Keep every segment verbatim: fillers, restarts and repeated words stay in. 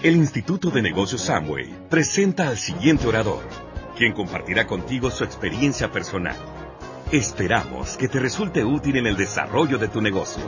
El Instituto de Negocios Amway presenta al siguiente orador, quien compartirá contigo su experiencia personal. Esperamos que te resulte útil en el desarrollo de tu negocio.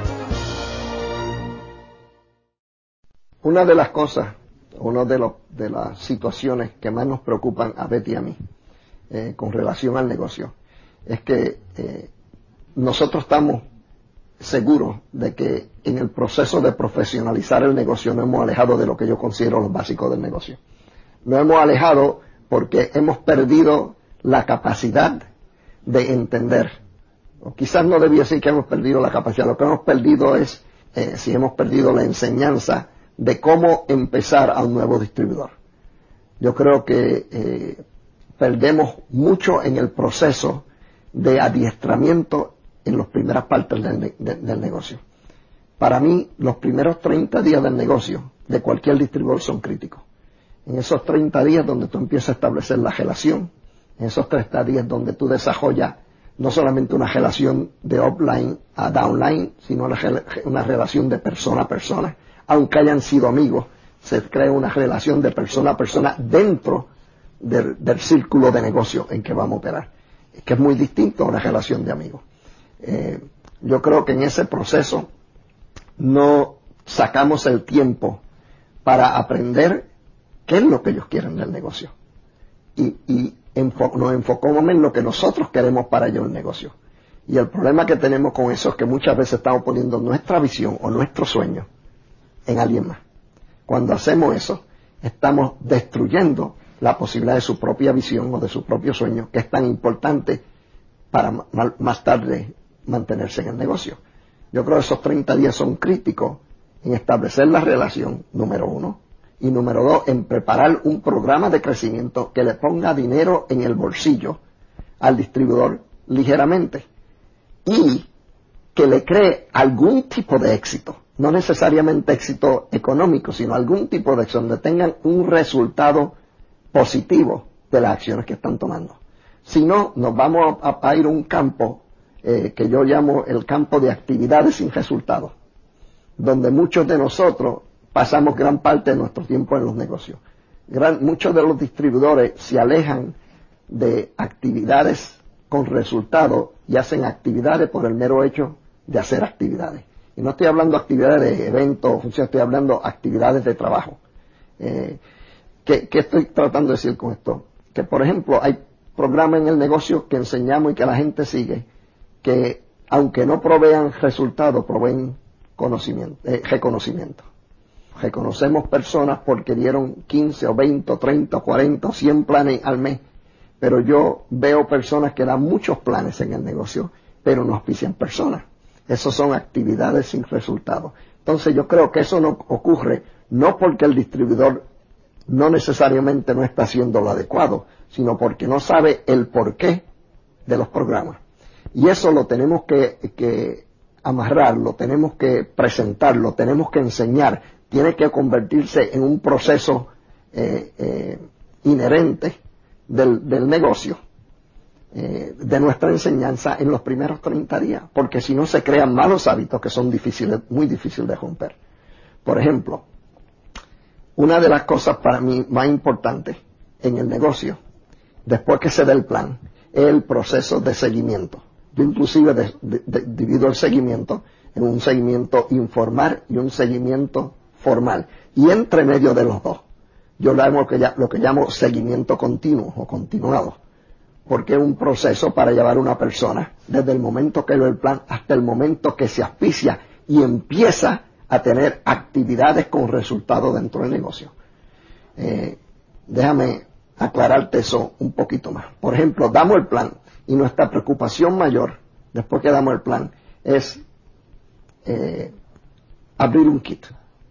Una de las cosas, una de, los, de las situaciones que más nos preocupan a Betty y a mí eh, con relación al negocio es que eh, nosotros estamos seguros de que en el proceso de profesionalizar el negocio nos hemos alejado de lo que yo considero los básicos del negocio. Nos hemos alejado porque hemos perdido la capacidad de entender, o quizás no debía decir que hemos perdido la capacidad, lo que hemos perdido es, eh, si hemos perdido la enseñanza de cómo empezar a un nuevo distribuidor. Yo creo que eh, perdemos mucho en el proceso de adiestramiento en las primeras partes del, de, del negocio. Para mí, los primeros treinta días del negocio de cualquier distribuidor son críticos. En esos treinta días donde tú empiezas a establecer la relación, en esos treinta días donde tú desarrollas no solamente una relación de upline a downline, sino una, una relación de persona a persona. Aunque hayan sido amigos, se crea una relación de persona a persona dentro del, del círculo de negocio en que vamos a operar, que es muy distinto a una relación de amigos. Eh, yo creo que en ese proceso no sacamos el tiempo para aprender qué es lo que ellos quieren del negocio y, y enfo- nos enfocamos en lo que nosotros queremos para ellos el negocio. Y el problema que tenemos con eso es que muchas veces estamos poniendo nuestra visión o nuestro sueño en alguien más. Cuando hacemos eso, estamos destruyendo la posibilidad de su propia visión o de su propio sueño, que es tan importante para más tarde mantenerse en el negocio. Yo creo que esos treinta días son críticos en establecer la relación, número uno, y número dos, en preparar un programa de crecimiento que le ponga dinero en el bolsillo al distribuidor ligeramente y que le cree algún tipo de éxito, no necesariamente éxito económico, sino algún tipo de éxito donde tengan un resultado positivo de las acciones que están tomando. Si no, nos vamos a, a ir a un campo eh, que yo llamo el campo de actividades sin resultados, donde muchos de nosotros pasamos gran parte de nuestro tiempo en los negocios. Gran, muchos de los distribuidores se alejan de actividades con resultados y hacen actividades por el mero hecho de hacer actividades. Y no estoy hablando de actividades de eventos, funciones, estoy hablando de actividades de trabajo. Eh, ¿qué, ¿Qué estoy tratando de decir con esto? Que, por ejemplo, hay programas en el negocio que enseñamos y que la gente sigue, que aunque no provean resultados, proveen conocimiento, eh, reconocimiento. Reconocemos personas porque dieron quince o veinte o treinta o cuarenta o cien planes al mes, pero yo veo personas que dan muchos planes en el negocio, pero no auspician personas. Esas son actividades sin resultados. Entonces yo creo que eso no ocurre no porque el distribuidor no necesariamente no está haciendo lo adecuado, sino porque no sabe el porqué de los programas. Y eso lo tenemos que, que amarrar, lo tenemos que presentar, lo tenemos que enseñar. Tiene que convertirse en un proceso eh, eh, inherente del, del negocio, eh, de nuestra enseñanza en los primeros treinta días, porque si no se crean malos hábitos que son difíciles, muy difíciles de romper. Por ejemplo, una de las cosas para mí más importantes en el negocio, después que se dé el plan, es el proceso de seguimiento. Yo inclusive de, de, de, divido el seguimiento en un seguimiento informal y un seguimiento formal. Y entre medio de los dos, yo lo, hago que ya, lo que llamo seguimiento continuo o continuado, porque es un proceso para llevar a una persona desde el momento que ve el plan hasta el momento que se auspicia y empieza a tener actividades con resultados dentro del negocio. Eh, déjame aclararte eso un poquito más. Por ejemplo, damos el plan y nuestra preocupación mayor, después que damos el plan, es eh, abrir un kit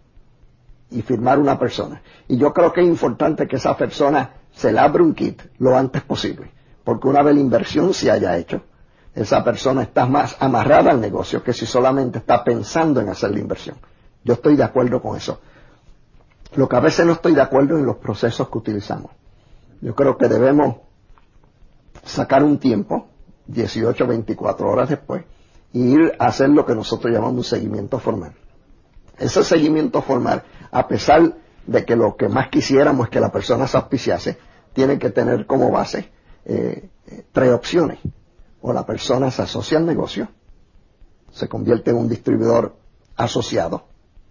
y firmar una persona. Y yo creo que es importante que esa persona se le abra un kit lo antes posible, porque una vez la inversión se haya hecho, esa persona está más amarrada al negocio que si solamente está pensando en hacer la inversión. Yo estoy de acuerdo con eso. Lo que a veces no estoy de acuerdo en los procesos que utilizamos. Yo creo que debemos sacar un tiempo, dieciocho, veinticuatro horas después, y ir a hacer lo que nosotros llamamos un seguimiento formal. Ese seguimiento formal, a pesar de que lo que más quisiéramos es que la persona se auspiciase, tiene que tener como base eh, tres opciones. O la persona se asocia al negocio, se convierte en un distribuidor asociado,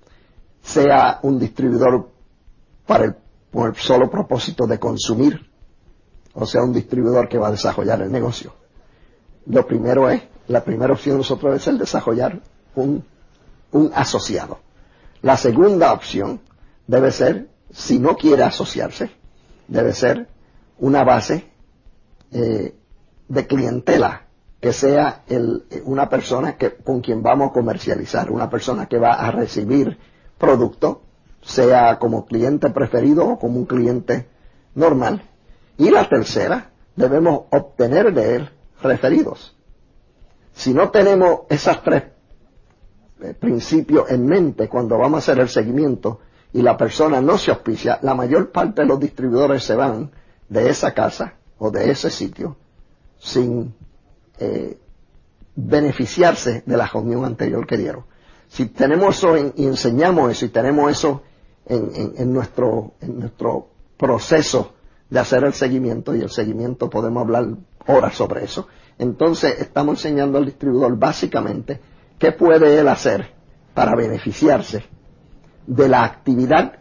sea un distribuidor para el, por el solo propósito de consumir, o sea, un distribuidor que va a desarrollar el negocio. Lo primero es, la primera opción de nosotros es el desarrollar un, un asociado. La segunda opción debe ser, si no quiere asociarse, debe ser una base eh, de clientela, que sea el, una persona que, con quien vamos a comercializar, una persona que va a recibir producto, sea como cliente preferido o como un cliente normal. Y la tercera, debemos obtener de él referidos. Si no tenemos esos tres eh, principios en mente cuando vamos a hacer el seguimiento y la persona no se auspicia, la mayor parte de los distribuidores se van de esa casa o de ese sitio sin eh, beneficiarse de la reunión anterior que dieron. Si tenemos eso en, y enseñamos eso y tenemos eso en, en, en, nuestro, en nuestro proceso de hacer el seguimiento, y el seguimiento podemos hablar horas sobre eso, entonces estamos enseñando al distribuidor básicamente qué puede él hacer para beneficiarse de la actividad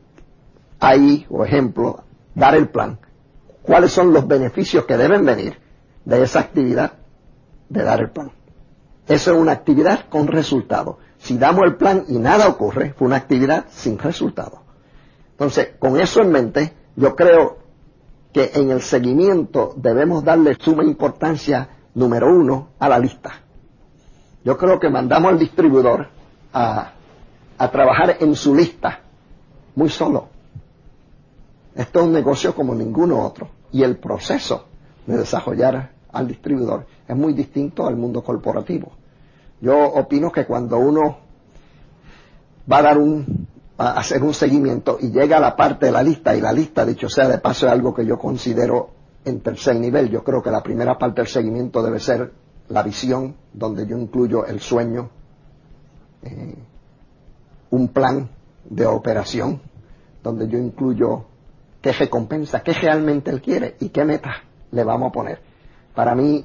ahí, o ejemplo, dar el plan. ¿Cuáles son los beneficios que deben venir de esa actividad de dar el plan? Eso es una actividad con resultado. Si damos el plan y nada ocurre, fue una actividad sin resultado. Entonces, con eso en mente, yo creo que en el seguimiento debemos darle suma importancia, número uno, a la lista. Yo creo que mandamos al distribuidor a, a trabajar en su lista muy solo. Esto es un negocio como ninguno otro, y el proceso de desarrollar al distribuidor es muy distinto al mundo corporativo. Yo opino que cuando uno va a dar un, a hacer un seguimiento y llega a la parte de la lista, y la lista, dicho sea de paso, es algo que yo considero en tercer nivel. Yo creo que la primera parte del seguimiento debe ser la visión, donde yo incluyo el sueño, eh, un plan de operación, donde yo incluyo qué recompensa, qué realmente él quiere y qué metas le vamos a poner. Para mí,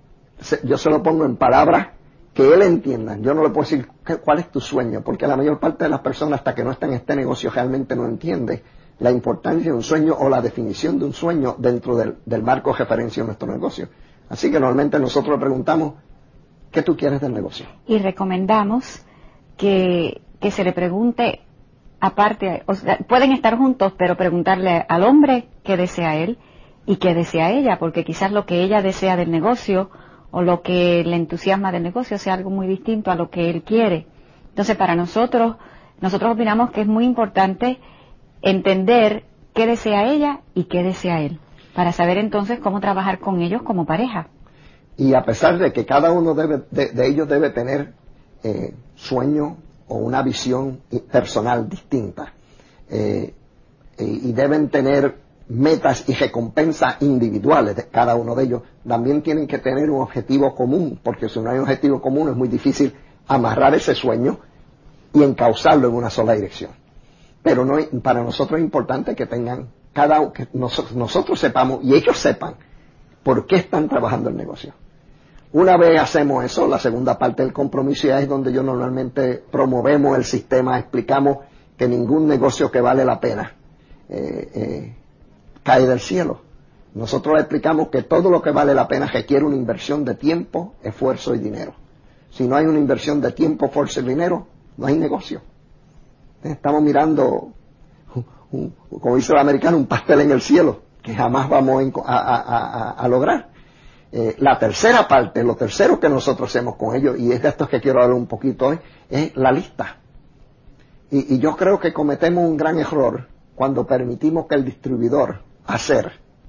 yo se lo pongo en palabras que él entienda. Yo no le puedo decir cuál es tu sueño, porque la mayor parte de las personas, hasta que no están en este negocio, realmente no entiende la importancia de un sueño o la definición de un sueño dentro del, del marco de referencia de nuestro negocio. Así que normalmente nosotros le preguntamos, ¿qué tú quieres del negocio? Y recomendamos que, que se le pregunte, aparte, o sea, pueden estar juntos, pero preguntarle al hombre qué desea él y qué desea ella, porque quizás lo que ella desea del negocio o lo que le entusiasma del negocio sea algo muy distinto a lo que él quiere. Entonces, para nosotros, nosotros opinamos que es muy importante entender qué desea ella y qué desea él, para saber entonces cómo trabajar con ellos como pareja. Y a pesar de que cada uno debe, de, de ellos debe tener eh, sueño o una visión personal distinta, eh, y, y deben tener metas y recompensas individuales de cada uno de ellos, también tienen que tener un objetivo común, porque si no hay un objetivo común es muy difícil amarrar ese sueño y encauzarlo en una sola dirección. Pero no, para nosotros es importante que tengan cada que nosotros, nosotros sepamos y ellos sepan por qué están trabajando el negocio. Una vez hacemos eso, la segunda parte del compromiso ya es donde yo normalmente promovemos el sistema, explicamos que ningún negocio que vale la pena eh, eh, cae del cielo. Nosotros le explicamos que todo lo que vale la pena requiere una inversión de tiempo, esfuerzo y dinero. Si no hay una inversión de tiempo, esfuerzo y dinero, no hay negocio. Estamos mirando, un, un, como dice el americano, un pastel en el cielo, que jamás vamos a, a, a, a lograr. Eh, la tercera parte, lo tercero que nosotros hacemos con ellos, y es de esto que quiero hablar un poquito hoy, es la lista. Y, y yo creo que cometemos un gran error cuando permitimos que el distribuidor hacer,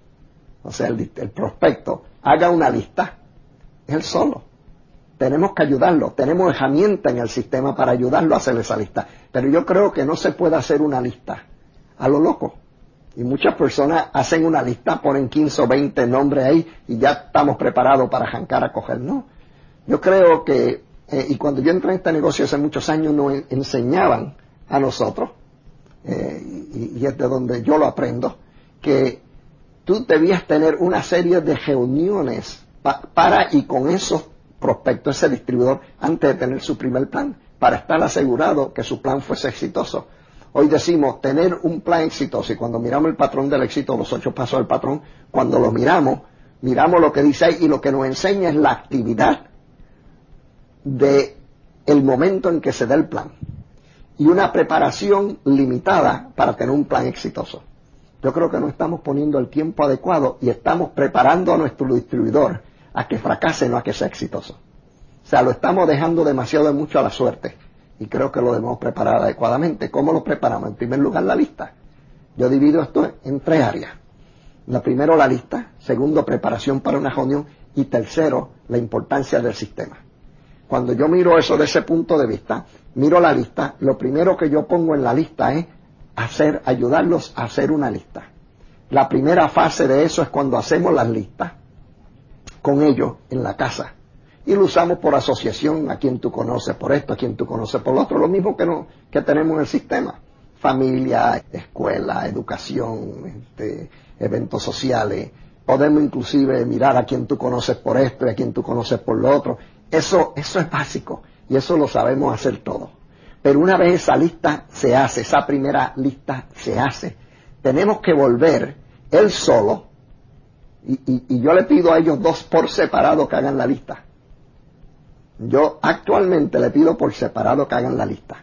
o sea, el, el prospecto, haga una lista, él solo. Tenemos que ayudarlo, tenemos herramientas en el sistema para ayudarlo a hacer esa lista. Pero yo creo que no se puede hacer una lista a lo loco. Y muchas personas hacen una lista, ponen quince o veinte nombres ahí y ya estamos preparados para arrancar a coger. No, yo creo que, eh, y cuando yo entré en este negocio hace muchos años, nos enseñaban a nosotros, eh, y, y es de donde yo lo aprendo, que tú debías tener una serie de reuniones pa, para y con esos prospectos, ese distribuidor, antes de tener su primer plan, para estar asegurado que su plan fuese exitoso. Hoy decimos tener un plan exitoso, y cuando miramos el patrón del éxito, los ocho pasos del patrón, cuando lo miramos, miramos lo que dice ahí, y lo que nos enseña es la actividad de el momento en que se da el plan, y una preparación limitada para tener un plan exitoso. Yo creo que no estamos poniendo el tiempo adecuado y estamos preparando a nuestro distribuidor a que fracase, no a que sea exitoso. O sea, lo estamos dejando demasiado de mucho a la suerte, y creo que lo debemos preparar adecuadamente. ¿Cómo lo preparamos? En primer lugar, la lista. Yo divido esto en tres áreas. La primero, la lista. Segundo, preparación para una reunión. Y tercero, la importancia del sistema. Cuando yo miro eso de ese punto de vista, miro la lista, lo primero que yo pongo en la lista es hacer, ayudarlos a hacer una lista. La primera fase de eso es cuando hacemos las listas con ellos en la casa. Y lo usamos por asociación, a quien tú conoces por esto, a quien tú conoces por lo otro, lo mismo que, no, que tenemos en el sistema. Familia, escuela, educación, este, eventos sociales. Podemos inclusive mirar a quien tú conoces por esto y a quien tú conoces por lo otro. Eso, eso es básico, y eso lo sabemos hacer todo. Pero una vez esa lista se hace, esa primera lista se hace, tenemos que volver él solo, y, y, y yo le pido a ellos dos por separado que hagan la lista. Yo actualmente le pido por separado que hagan la lista.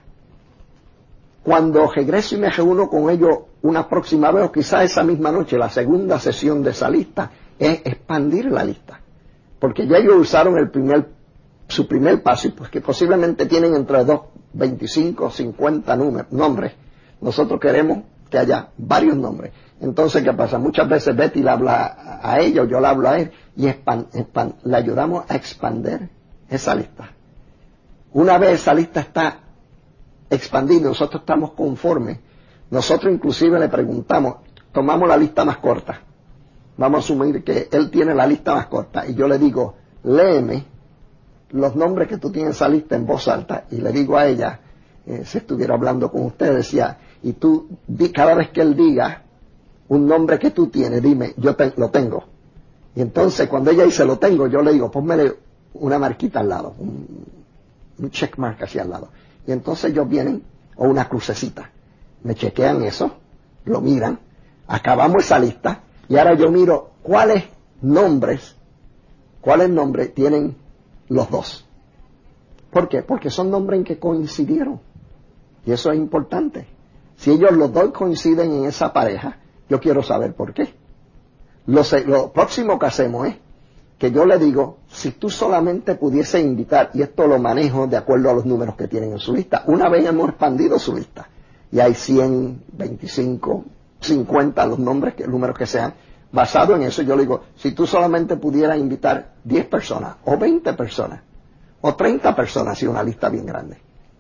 Cuando regreso y me reúno con ellos una próxima vez, o quizás esa misma noche, la segunda sesión de esa lista, es expandir la lista. Porque ya ellos usaron el primer, su primer paso, y pues que posiblemente tienen entre dos, veinticinco, cincuenta números, nombres. Nosotros queremos que haya varios nombres. Entonces, ¿qué pasa? Muchas veces Betty le habla a ella o yo le hablo a él, y expand, expand, le ayudamos a expandir esa lista. Una vez esa lista está expandida, nosotros estamos conformes. Nosotros inclusive le preguntamos, tomamos la lista más corta. Vamos a asumir que él tiene la lista más corta, y yo le digo, léeme los nombres que tú tienes en esa lista en voz alta, y le digo a ella, eh, si estuviera hablando con usted, decía, y tú, di, cada vez que él diga un nombre que tú tienes, dime, yo te, lo tengo. Y entonces cuando ella dice lo tengo, yo le digo, pónmele una marquita al lado, un, un check mark hacia al lado. Y entonces ellos vienen, o una crucecita, me chequean eso, lo miran, acabamos esa lista, y ahora yo miro cuáles nombres, cuáles nombres tienen los dos. ¿Por qué? Porque son nombres en que coincidieron, y eso es importante. Si ellos los dos coinciden en esa pareja, yo quiero saber por qué. Lo, lo próximo que hacemos es que yo le digo, si tú solamente pudiese invitar, y esto lo manejo de acuerdo a los números que tienen en su lista, una vez hemos expandido su lista, y hay cien, veinticinco, cincuenta, los nombres, que, números que sean, basado en eso, yo le digo, si tú solamente pudieras invitar diez personas, o veinte personas, o treinta personas, si una lista bien grande,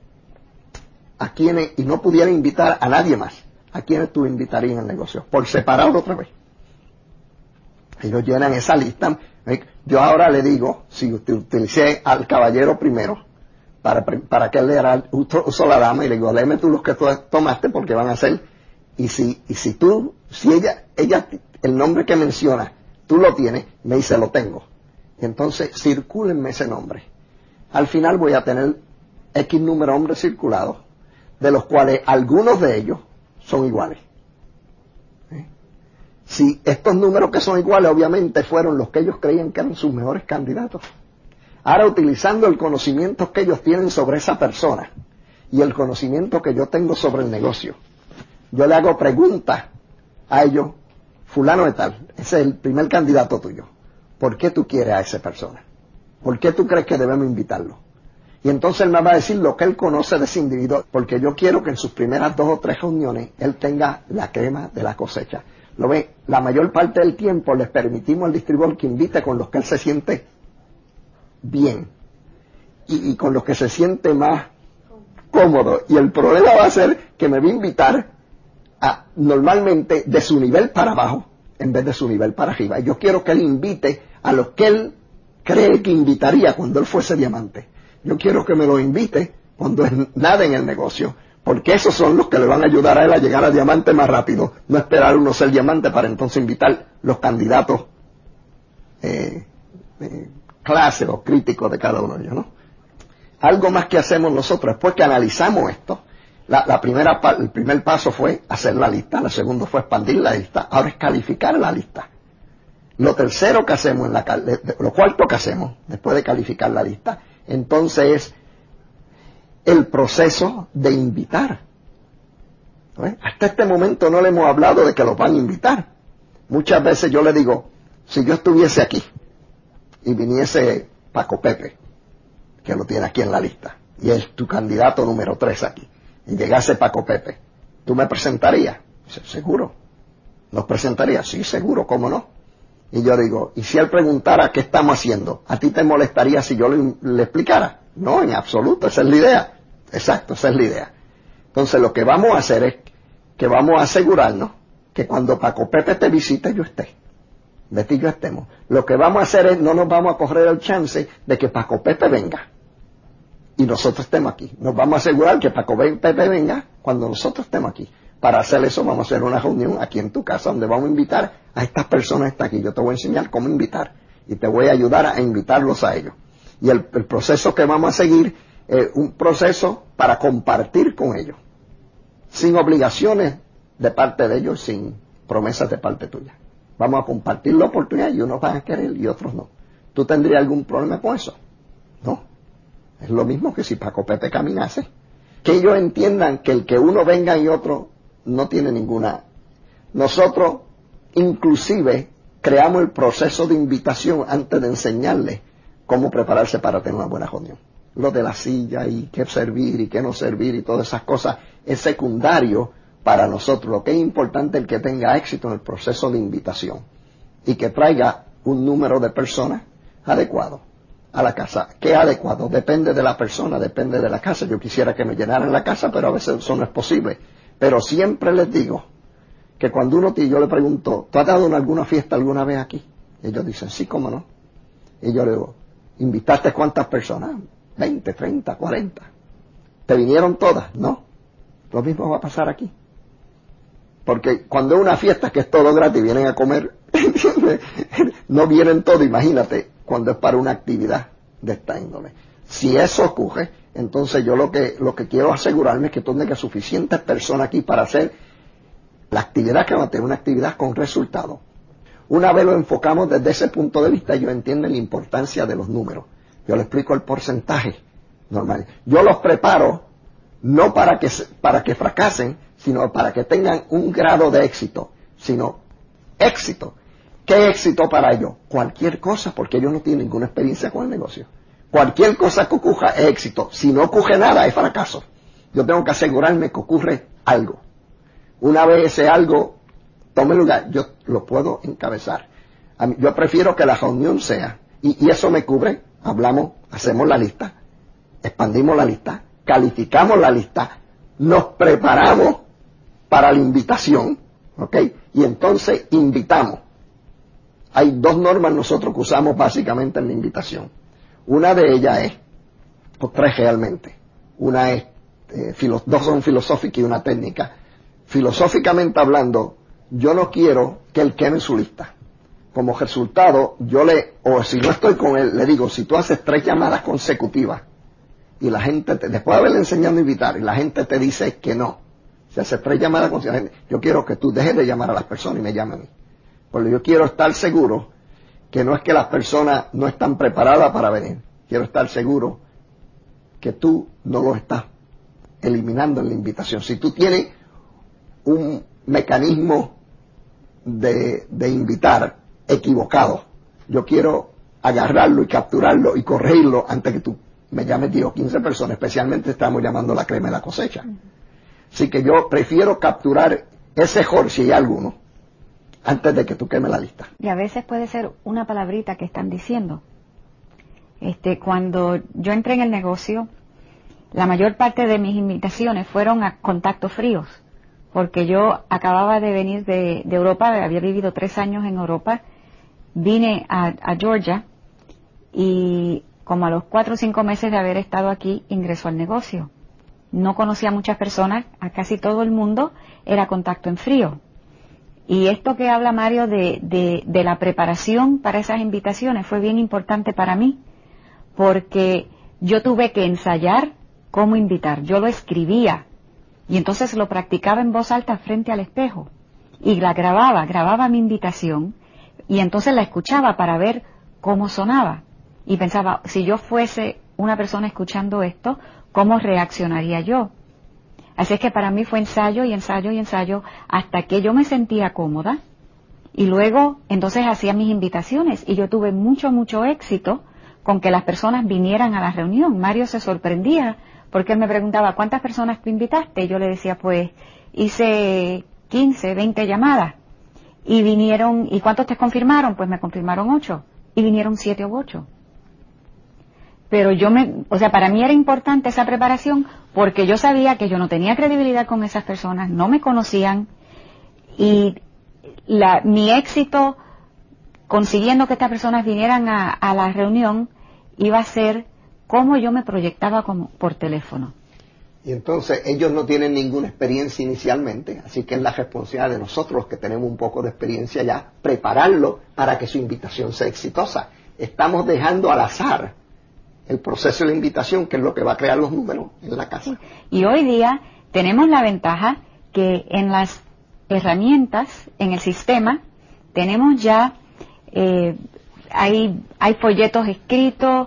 a quienes, y no pudiera invitar a nadie más, ¿a quienes tú invitarías en el negocio? Por separado otra vez. Ellos llenan esa lista. Yo ahora le digo, si usted utilicé al caballero primero, para, para que él le usó la dama, y le digo, léeme tú los que tú tomaste, porque van a ser, y si, y si tú, si ella, ella, el nombre que menciona, tú lo tienes, me dice, lo tengo. Entonces, circúlenme ese nombre. Al final voy a tener X número de hombres circulados, de los cuales algunos de ellos son iguales. ¿Eh? Si estos números que son iguales, obviamente fueron los que ellos creían que eran sus mejores candidatos. Ahora, utilizando el conocimiento que ellos tienen sobre esa persona y el conocimiento que yo tengo sobre el negocio, yo le hago preguntas a ellos, fulano de tal, ese es el primer candidato tuyo. ¿Por qué tú quieres a esa persona? ¿Por qué tú crees que debemos invitarlo? Y entonces él me va a decir lo que él conoce de ese individuo, porque yo quiero que en sus primeras dos o tres reuniones él tenga la crema de la cosecha. Lo ve, la mayor parte del tiempo les permitimos al distribuidor que invite con los que él se siente bien y, y con los que se siente más cómodo. Y el problema va a ser que me va a invitar a, normalmente de su nivel para abajo en vez de su nivel para arriba. Y yo quiero que él invite a los que él cree que invitaría cuando él fuese diamante. Yo quiero que me lo invite cuando es nada en el negocio, Porque esos son los que le van a ayudar a él a llegar a diamante más rápido. No esperar uno ser diamante para entonces invitar los candidatos eh, eh, clase o críticos de cada uno de ellos, ¿no? Algo más que hacemos nosotros, después que analizamos esto, la, la primera, el primer paso fue hacer la lista, el segundo fue expandir la lista, ahora es calificar la lista. Lo tercero que hacemos, en la, lo cuarto que hacemos, después de calificar la lista, entonces es el proceso de invitar. ¿Eh? Hasta este momento no le hemos hablado de que los van a invitar. Muchas veces yo le digo, si yo estuviese aquí y viniese Paco Pepe, que lo tiene aquí en la lista, y es tu candidato número tres aquí, y llegase Paco Pepe, ¿tú me presentarías? Dice, ¿seguro? ¿Nos presentaría? Sí, seguro, ¿cómo no? Y yo digo, ¿y si él preguntara qué estamos haciendo? ¿A ti te molestaría si yo le, le explicara? No, en absoluto, esa es la idea. Exacto, esa es la idea. Entonces lo que vamos a hacer es que vamos a asegurarnos que cuando Paco Pepe te visite yo esté. Betty y yo estemos. Lo que vamos a hacer es, no nos vamos a correr el chance de que Paco Pepe venga y nosotros estemos aquí. Nos vamos a asegurar que Paco Pepe venga cuando nosotros estemos aquí. Para hacer eso vamos a hacer una reunión aquí en tu casa donde vamos a invitar a estas personas que están aquí. Yo te voy a enseñar cómo invitar y te voy a ayudar a invitarlos a ellos. Y el, el proceso que vamos a seguir es un proceso para compartir con ellos, sin obligaciones de parte de ellos, sin promesas de parte tuya. Vamos a compartir la oportunidad y unos van a querer y otros no. ¿Tú tendrías algún problema con eso? No. Es lo mismo que si Paco Pepe caminase. Que ellos entiendan que el que uno venga y otro no tiene ninguna. Nosotros inclusive creamos el proceso de invitación antes de enseñarles cómo prepararse para tener una buena reunión. Lo de la silla y qué servir y qué no servir y todas esas cosas es secundario para nosotros. Lo que es importante es el que tenga éxito en el proceso de invitación y que traiga un número de personas adecuado a la casa. ¿Qué es adecuado? Depende de la persona, depende de la casa. Yo quisiera que me llenaran la casa, pero a veces eso no es posible. Pero siempre les digo que cuando uno, yo le pregunto, ¿tú has dado en alguna fiesta alguna vez aquí? Y ellos dicen, sí, cómo no. Y yo le digo, ¿invitaste cuántas personas? veinte, treinta, cuarenta. ¿Te vinieron todas? No. Lo mismo va a pasar aquí. Porque cuando es una fiesta que es todo gratis, vienen a comer, ¿entiendes? No vienen todos, imagínate, cuando es para una actividad de esta índole. Si eso ocurre, entonces yo lo que, lo que quiero asegurarme es que tenga suficientes personas aquí para hacer la actividad que va a tener, una actividad con resultados. Una vez lo enfocamos desde ese punto de vista, ellos entienden la importancia de los números. Yo les explico el porcentaje normal. Yo los preparo no para que, para que fracasen, sino para que tengan un grado de éxito, sino éxito. ¿Qué éxito para ellos? Cualquier cosa, porque ellos no tienen ninguna experiencia con el negocio. Cualquier cosa que ocurra es éxito. Si no ocurre nada, es fracaso. Yo tengo que asegurarme que ocurre algo. Una vez ese algo tome lugar, yo lo puedo encabezar. A mí, yo prefiero que la reunión sea, y, y eso me cubre, hablamos, hacemos la lista, expandimos la lista, calificamos la lista, nos preparamos para la invitación, ¿ok? Y entonces invitamos. Hay dos normas nosotros que usamos básicamente en la invitación. Una de ellas es, o tres realmente, una es, eh, filo, dos son filosóficas y una técnica. Filosóficamente hablando, yo no quiero que él queme su lista. Como resultado, yo le, o si no estoy con él, le digo, si tú haces tres llamadas consecutivas y la gente, te, después de haberle enseñado a invitar, y la gente te dice que no, si haces tres llamadas consecutivas, yo quiero que tú dejes de llamar a las personas y me llames a mí. Porque yo quiero estar seguro que no es que las personas no están preparadas para venir. Quiero estar seguro que tú no lo estás eliminando en la invitación. Si tú tienes un mecanismo de, de invitar equivocado, yo quiero agarrarlo y capturarlo y corregirlo antes que tú me llames diez o quince personas, especialmente estamos llamando la crema de la cosecha. Así que yo prefiero capturar ese error, si hay alguno, antes de que tú quemes la lista. Y a veces puede ser una palabrita que están diciendo. Este, cuando yo entré en el negocio, la mayor parte de mis invitaciones fueron a contactos fríos, porque yo acababa de venir de, de Europa, había vivido tres años en Europa, vine a, a Georgia y como a los cuatro o cinco meses de haber estado aquí ingresó al negocio. no conocía a muchas personas, a casi todo el mundo era contacto en frío. Y esto que habla Mario de, de, de la preparación para esas invitaciones fue bien importante para mí, porque yo tuve que ensayar cómo invitar. Yo lo escribía y entonces lo practicaba en voz alta frente al espejo y la grababa, grababa mi invitación y entonces la escuchaba para ver cómo sonaba. Y pensaba, si yo fuese una persona escuchando esto, ¿cómo reaccionaría yo? Así es que para mí fue ensayo y ensayo y ensayo hasta que yo me sentía cómoda y luego entonces hacía mis invitaciones y yo tuve mucho, mucho éxito con que las personas vinieran a la reunión. Mario se sorprendía porque él me preguntaba, ¿cuántas personas tú invitaste? Y yo le decía, pues hice quince, veinte llamadas y vinieron, ¿y cuántos te confirmaron? Pues me confirmaron ocho y vinieron siete u ocho. Pero yo me, o sea, para mí era importante esa preparación porque yo sabía que yo no tenía credibilidad con esas personas, no me conocían y la, mi éxito consiguiendo que estas personas vinieran a, a la reunión iba a ser cómo yo me proyectaba como, por teléfono. Y entonces ellos no tienen ninguna experiencia inicialmente, así que es la responsabilidad de nosotros los que tenemos un poco de experiencia ya, prepararlo para que su invitación sea exitosa. Estamos dejando al azar el proceso de la invitación, que es lo que va a crear los números en la casa. Y hoy día tenemos la ventaja que en las herramientas, en el sistema, tenemos ya, eh, hay, hay folletos escritos,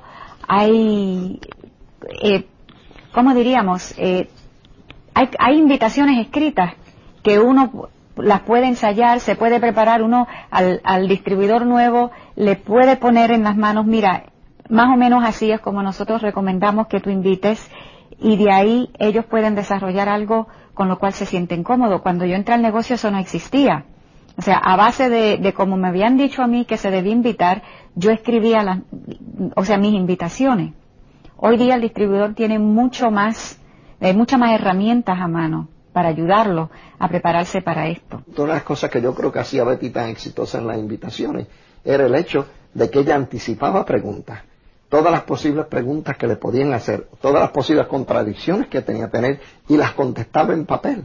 hay, eh, ¿cómo diríamos? Eh, hay, hay invitaciones escritas que uno las puede ensayar, se puede preparar, uno al, al distribuidor nuevo le puede poner en las manos, mira, más o menos así es como nosotros recomendamos que tú invites y de ahí ellos pueden desarrollar algo con lo cual se sienten cómodos. Cuando yo entré al negocio eso no existía. O sea, a base de, de como me habían dicho a mí que se debía invitar, yo escribía las, o sea, mis invitaciones. Hoy día el distribuidor tiene mucho más, eh, muchas más herramientas a mano para ayudarlo a prepararse para esto. Una de las cosas que yo creo que hacía Betty tan exitosa en las invitaciones era el hecho de que ella anticipaba preguntas. Todas las posibles preguntas que le podían hacer, todas las posibles contradicciones que tenía que tener y las contestaba en papel.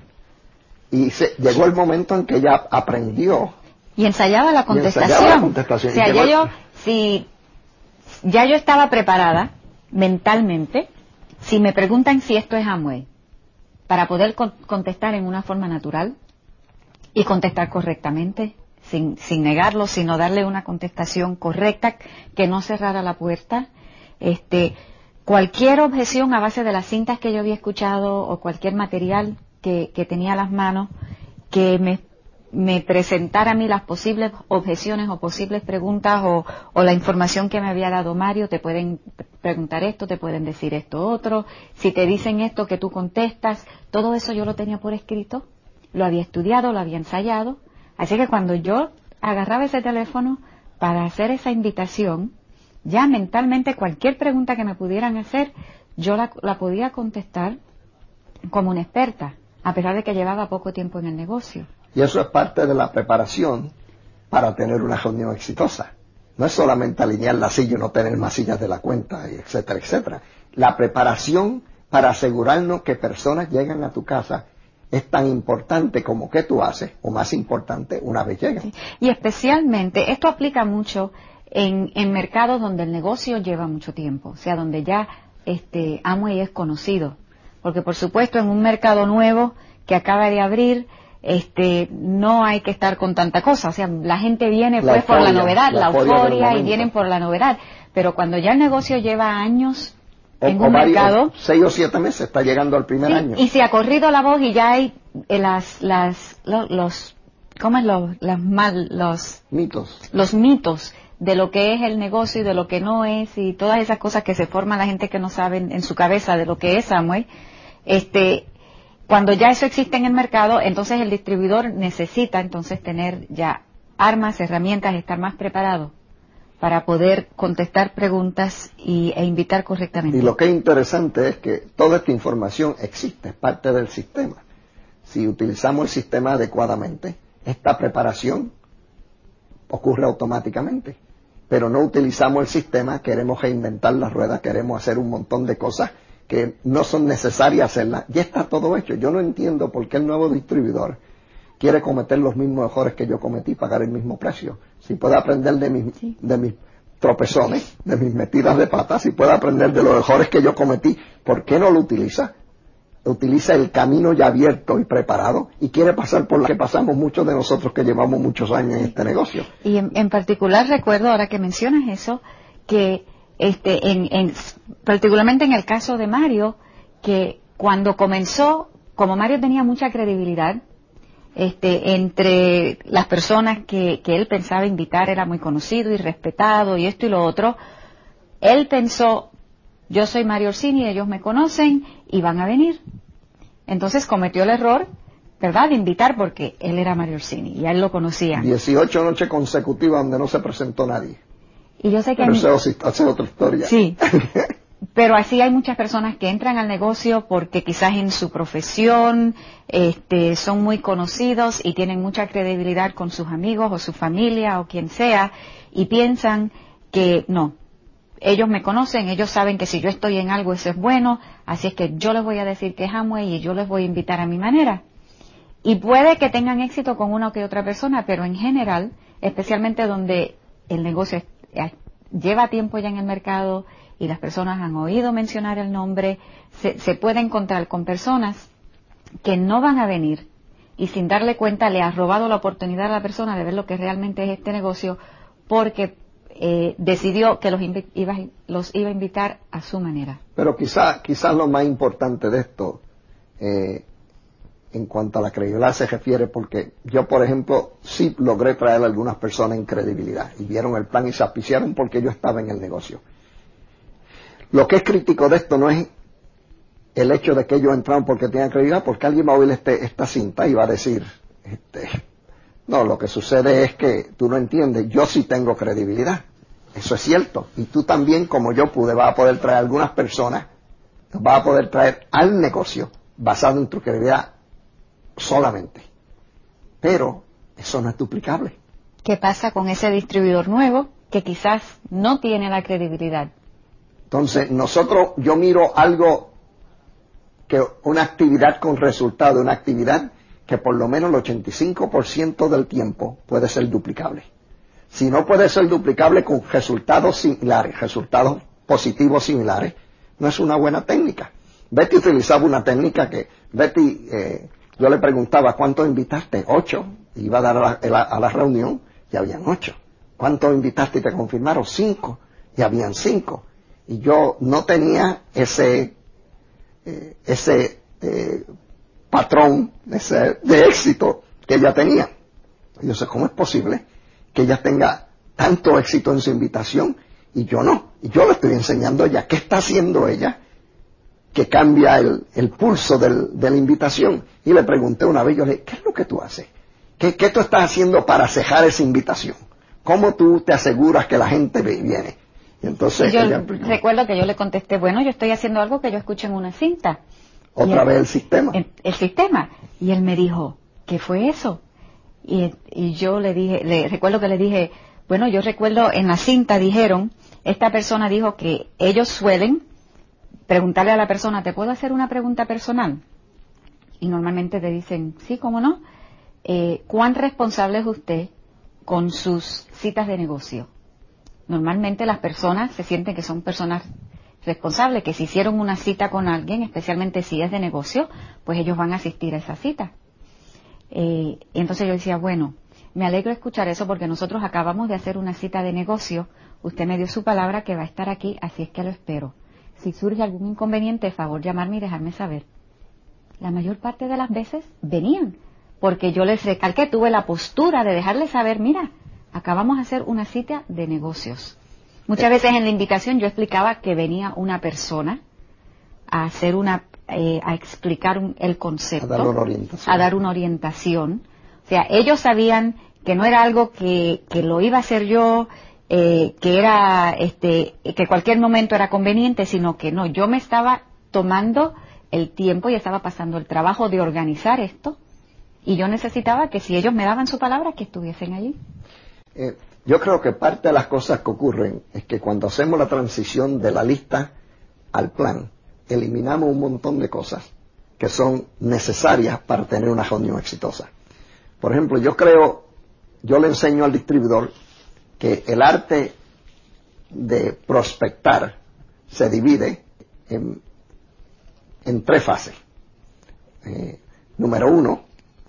Y se, llegó el momento en que ella aprendió. Y ensayaba la contestación. Y ensayaba la contestación. O sea, ya yo, si, ya yo estaba preparada mentalmente, si me preguntan si esto es Amway, para poder con, contestar en una forma natural y contestar correctamente, sin, sin negarlo, sino darle una contestación correcta, que no cerrara la puerta. Este, cualquier objeción a base de las cintas que yo había escuchado o cualquier material que, que tenía a las manos, que me, me presentara a mí las posibles objeciones o posibles preguntas o, o la información que me había dado Mario, te pueden preguntar esto, te pueden decir esto otro, si te dicen esto que tú contestas, todo eso yo lo tenía por escrito, lo había estudiado, lo había ensayado. Así que cuando yo agarraba ese teléfono para hacer esa invitación, ya mentalmente cualquier pregunta que me pudieran hacer, yo la, la podía contestar como una experta, a pesar de que llevaba poco tiempo en el negocio. Y eso es parte de la preparación para tener una reunión exitosa. No es solamente alinear la silla y no tener más sillas de la cuenta, etcétera, etcétera. La preparación para asegurarnos que personas llegan a tu casa es tan importante como que tú haces, o más importante una vez llegan. Y especialmente, esto aplica mucho en, en mercados donde el negocio lleva mucho tiempo, o sea, donde ya este Amway es conocido. Porque, por supuesto, en un mercado nuevo que acaba de abrir, este no hay que estar con tanta cosa. O sea, la gente viene la pues euforia, por la novedad, la, la euforia, euforia y vienen por la novedad. Pero cuando ya el negocio lleva años o, en o un varios, mercado, seis o siete meses está llegando al primer sí, año. Y se ha corrido la voz y ya hay eh, las, las, los, los ¿cómo es lo, las mal, los mitos, los mitos de lo que es el negocio y de lo que no es y todas esas cosas que se forman la gente que no sabe en su cabeza de lo que es Amway. Este, cuando ya eso existe en el mercado, entonces el distribuidor necesita entonces tener ya armas, herramientas, estar más preparado para poder contestar preguntas y, e invitar correctamente. Y lo que es interesante es que toda esta información existe, es parte del sistema. Si utilizamos el sistema adecuadamente, esta preparación ocurre automáticamente. Pero no utilizamos el sistema, queremos reinventar la rueda, queremos hacer un montón de cosas que no son necesarias hacerlas. Ya está todo hecho. Yo no entiendo por qué el nuevo distribuidor quiere cometer los mismos errores que yo cometí, pagar el mismo precio. Si puede aprender de mis, sí. de mis tropezones, de mis metidas de patas, si puede aprender de los errores que yo cometí, ¿por qué no lo utiliza? Utiliza el camino ya abierto y preparado y quiere pasar por la que pasamos muchos de nosotros que llevamos muchos años en este negocio. Y en, en particular recuerdo, ahora que mencionas eso, que este, en, en, particularmente en el caso de Mario, que cuando comenzó, como Mario tenía mucha credibilidad, este, entre las personas que, que él pensaba invitar, era muy conocido y respetado y esto y lo otro, él pensó, yo soy Mario Orsini, ellos me conocen y van a venir. Entonces cometió el error, ¿verdad?, de invitar porque él era Mario Orsini y a él lo conocía. dieciocho noches consecutivas donde no se presentó nadie. Y yo sé que... Pero eso es otra historia. Sí. Pero así hay muchas personas que entran al negocio porque quizás en su profesión este, son muy conocidos y tienen mucha credibilidad con sus amigos o su familia o quien sea y piensan que no, ellos me conocen, ellos saben que si yo estoy en algo eso es bueno, así es que yo les voy a decir que es Amway y yo les voy a invitar a mi manera. Y puede que tengan éxito con una o que otra persona, pero en general, especialmente donde el negocio es, es, lleva tiempo ya en el mercado y las personas han oído mencionar el nombre, se, se puede encontrar con personas que no van a venir y sin darle cuenta le ha robado la oportunidad a la persona de ver lo que realmente es este negocio porque eh, decidió que los iba, los iba a invitar a su manera. Pero quizás quizás lo más importante de esto, eh, en cuanto a la credibilidad se refiere, porque yo, por ejemplo, sí logré traer a algunas personas en credibilidad y vieron el plan y se auspiciaron porque yo estaba en el negocio. Lo que es crítico de esto no es el hecho de que ellos entraron porque tenían credibilidad, porque alguien va a oír este, esta cinta y va a decir, este, no, lo que sucede es que tú no entiendes, yo sí tengo credibilidad. Eso es cierto. Y tú también, como yo pude, vas a poder traer a algunas personas, vas a poder traer al negocio basado en tu credibilidad solamente. Pero eso no es duplicable. ¿Qué pasa con ese distribuidor nuevo que quizás no tiene la credibilidad? Entonces, nosotros, yo miro algo, que una actividad con resultado, una actividad que por lo menos el ochenta y cinco por ciento del tiempo puede ser duplicable. Si no puede ser duplicable con resultados similares, resultados positivos similares, no es una buena técnica. Betty utilizaba una técnica que, Betty, eh, yo le preguntaba, ¿cuántos invitaste? Ocho. Iba a dar a la, a la reunión y habían ocho. ¿Cuántos invitaste y te confirmaron? Cinco. Y habían cinco. Y yo no tenía ese eh, ese eh, patrón ese, de éxito que ella tenía. Y yo sé, ¿cómo es posible que ella tenga tanto éxito en su invitación y yo no? Y yo le estoy enseñando a ella qué está haciendo ella que cambia el, el pulso del, de la invitación. Y le pregunté una vez, yo le dije, ¿qué es lo que tú haces? ¿Qué, qué tú estás haciendo para cejar esa invitación? ¿Cómo tú te aseguras que la gente viene? Y entonces yo ella recuerdo que yo le contesté, bueno, yo estoy haciendo algo que yo escuché en una cinta. Otra vez el sistema. El, el sistema. Y él me dijo, ¿qué fue eso? Y, y yo le dije, le recuerdo que le dije, bueno, yo recuerdo en la cinta dijeron, esta persona dijo que ellos suelen preguntarle a la persona, ¿te puedo hacer una pregunta personal? Y normalmente te dicen, sí, ¿cómo no? Eh, ¿Cuán responsable es usted con sus citas de negocio? Normalmente las personas se sienten que son personas responsables, que si hicieron una cita con alguien, especialmente si es de negocio, pues ellos van a asistir a esa cita. Eh, y entonces yo decía, bueno, me alegro escuchar eso porque nosotros acabamos de hacer una cita de negocio, usted me dio su palabra que va a estar aquí, así es que lo espero. Si surge algún inconveniente, favor llamarme y dejarme saber. La mayor parte de las veces venían, porque yo les recalqué, tuve la postura de dejarles saber, mira, acabamos de hacer una cita de negocios. Muchas veces en la invitación yo explicaba que venía una persona a hacer una, eh, a explicar un, el concepto, a dar una orientación. a dar una orientación. O sea, ellos sabían que no era algo que, que lo iba a hacer yo, eh, que era, este, que cualquier momento era conveniente, sino que no, yo me estaba tomando el tiempo y estaba pasando el trabajo de organizar esto, y yo necesitaba que si ellos me daban su palabra, que estuviesen allí. Eh, yo creo que parte de las cosas que ocurren es que cuando hacemos la transición de la lista al plan, eliminamos un montón de cosas que son necesarias para tener una reunión exitosa. Por ejemplo, yo creo, yo le enseño al distribuidor que el arte de prospectar se divide en, en tres fases. Eh, número uno,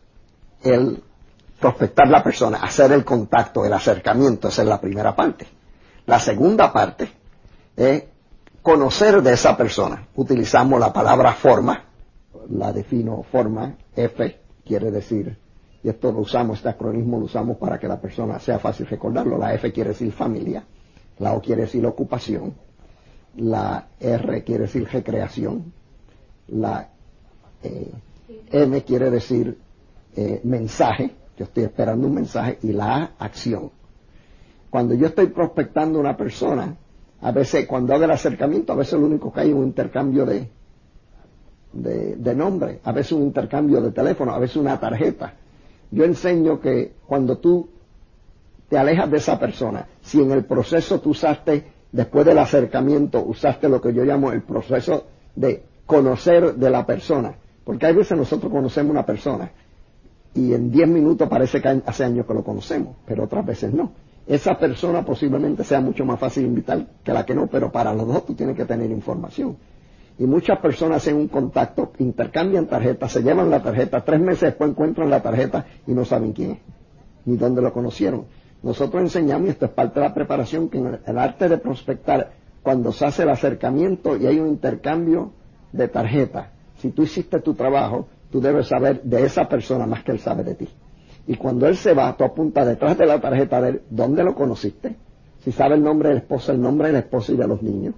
el prospectar la persona, hacer el contacto, el acercamiento, esa es la primera parte. La segunda parte es conocer de esa persona. Utilizamos la palabra forma, la defino forma, F quiere decir, y esto lo usamos, este acronismo lo usamos para que la persona sea fácil recordarlo. La F quiere decir familia, la O quiere decir ocupación, la R quiere decir recreación, la eh, M quiere decir eh, mensaje, yo estoy esperando un mensaje, y la A, acción. Cuando yo estoy prospectando a una persona, a veces cuando hago el acercamiento, a veces lo único que hay es un intercambio de, de, de nombre, a veces un intercambio de teléfono, a veces una tarjeta. Yo enseño que cuando tú te alejas de esa persona, si en el proceso tú usaste, después del acercamiento, usaste lo que yo llamo el proceso de conocer de la persona, porque hay veces nosotros conocemos una persona y en diez minutos parece que hace años que lo conocemos, pero otras veces no. Esa persona posiblemente sea mucho más fácil invitar que la que no, pero para los dos tú tienes que tener información. Y muchas personas hacen un contacto, intercambian tarjetas, se llevan la tarjeta, tres meses después encuentran la tarjeta y no saben quién es, ni dónde lo conocieron. Nosotros enseñamos, y esto es parte de la preparación, que en el arte de prospectar, cuando se hace el acercamiento y hay un intercambio de tarjetas, si tú hiciste tu trabajo, tú debes saber de esa persona más que él sabe de ti. Y cuando él se va, tú apuntas detrás de la tarjeta de él, ¿dónde lo conociste? Si sabe el nombre de la esposa, el nombre de la esposa y de los niños.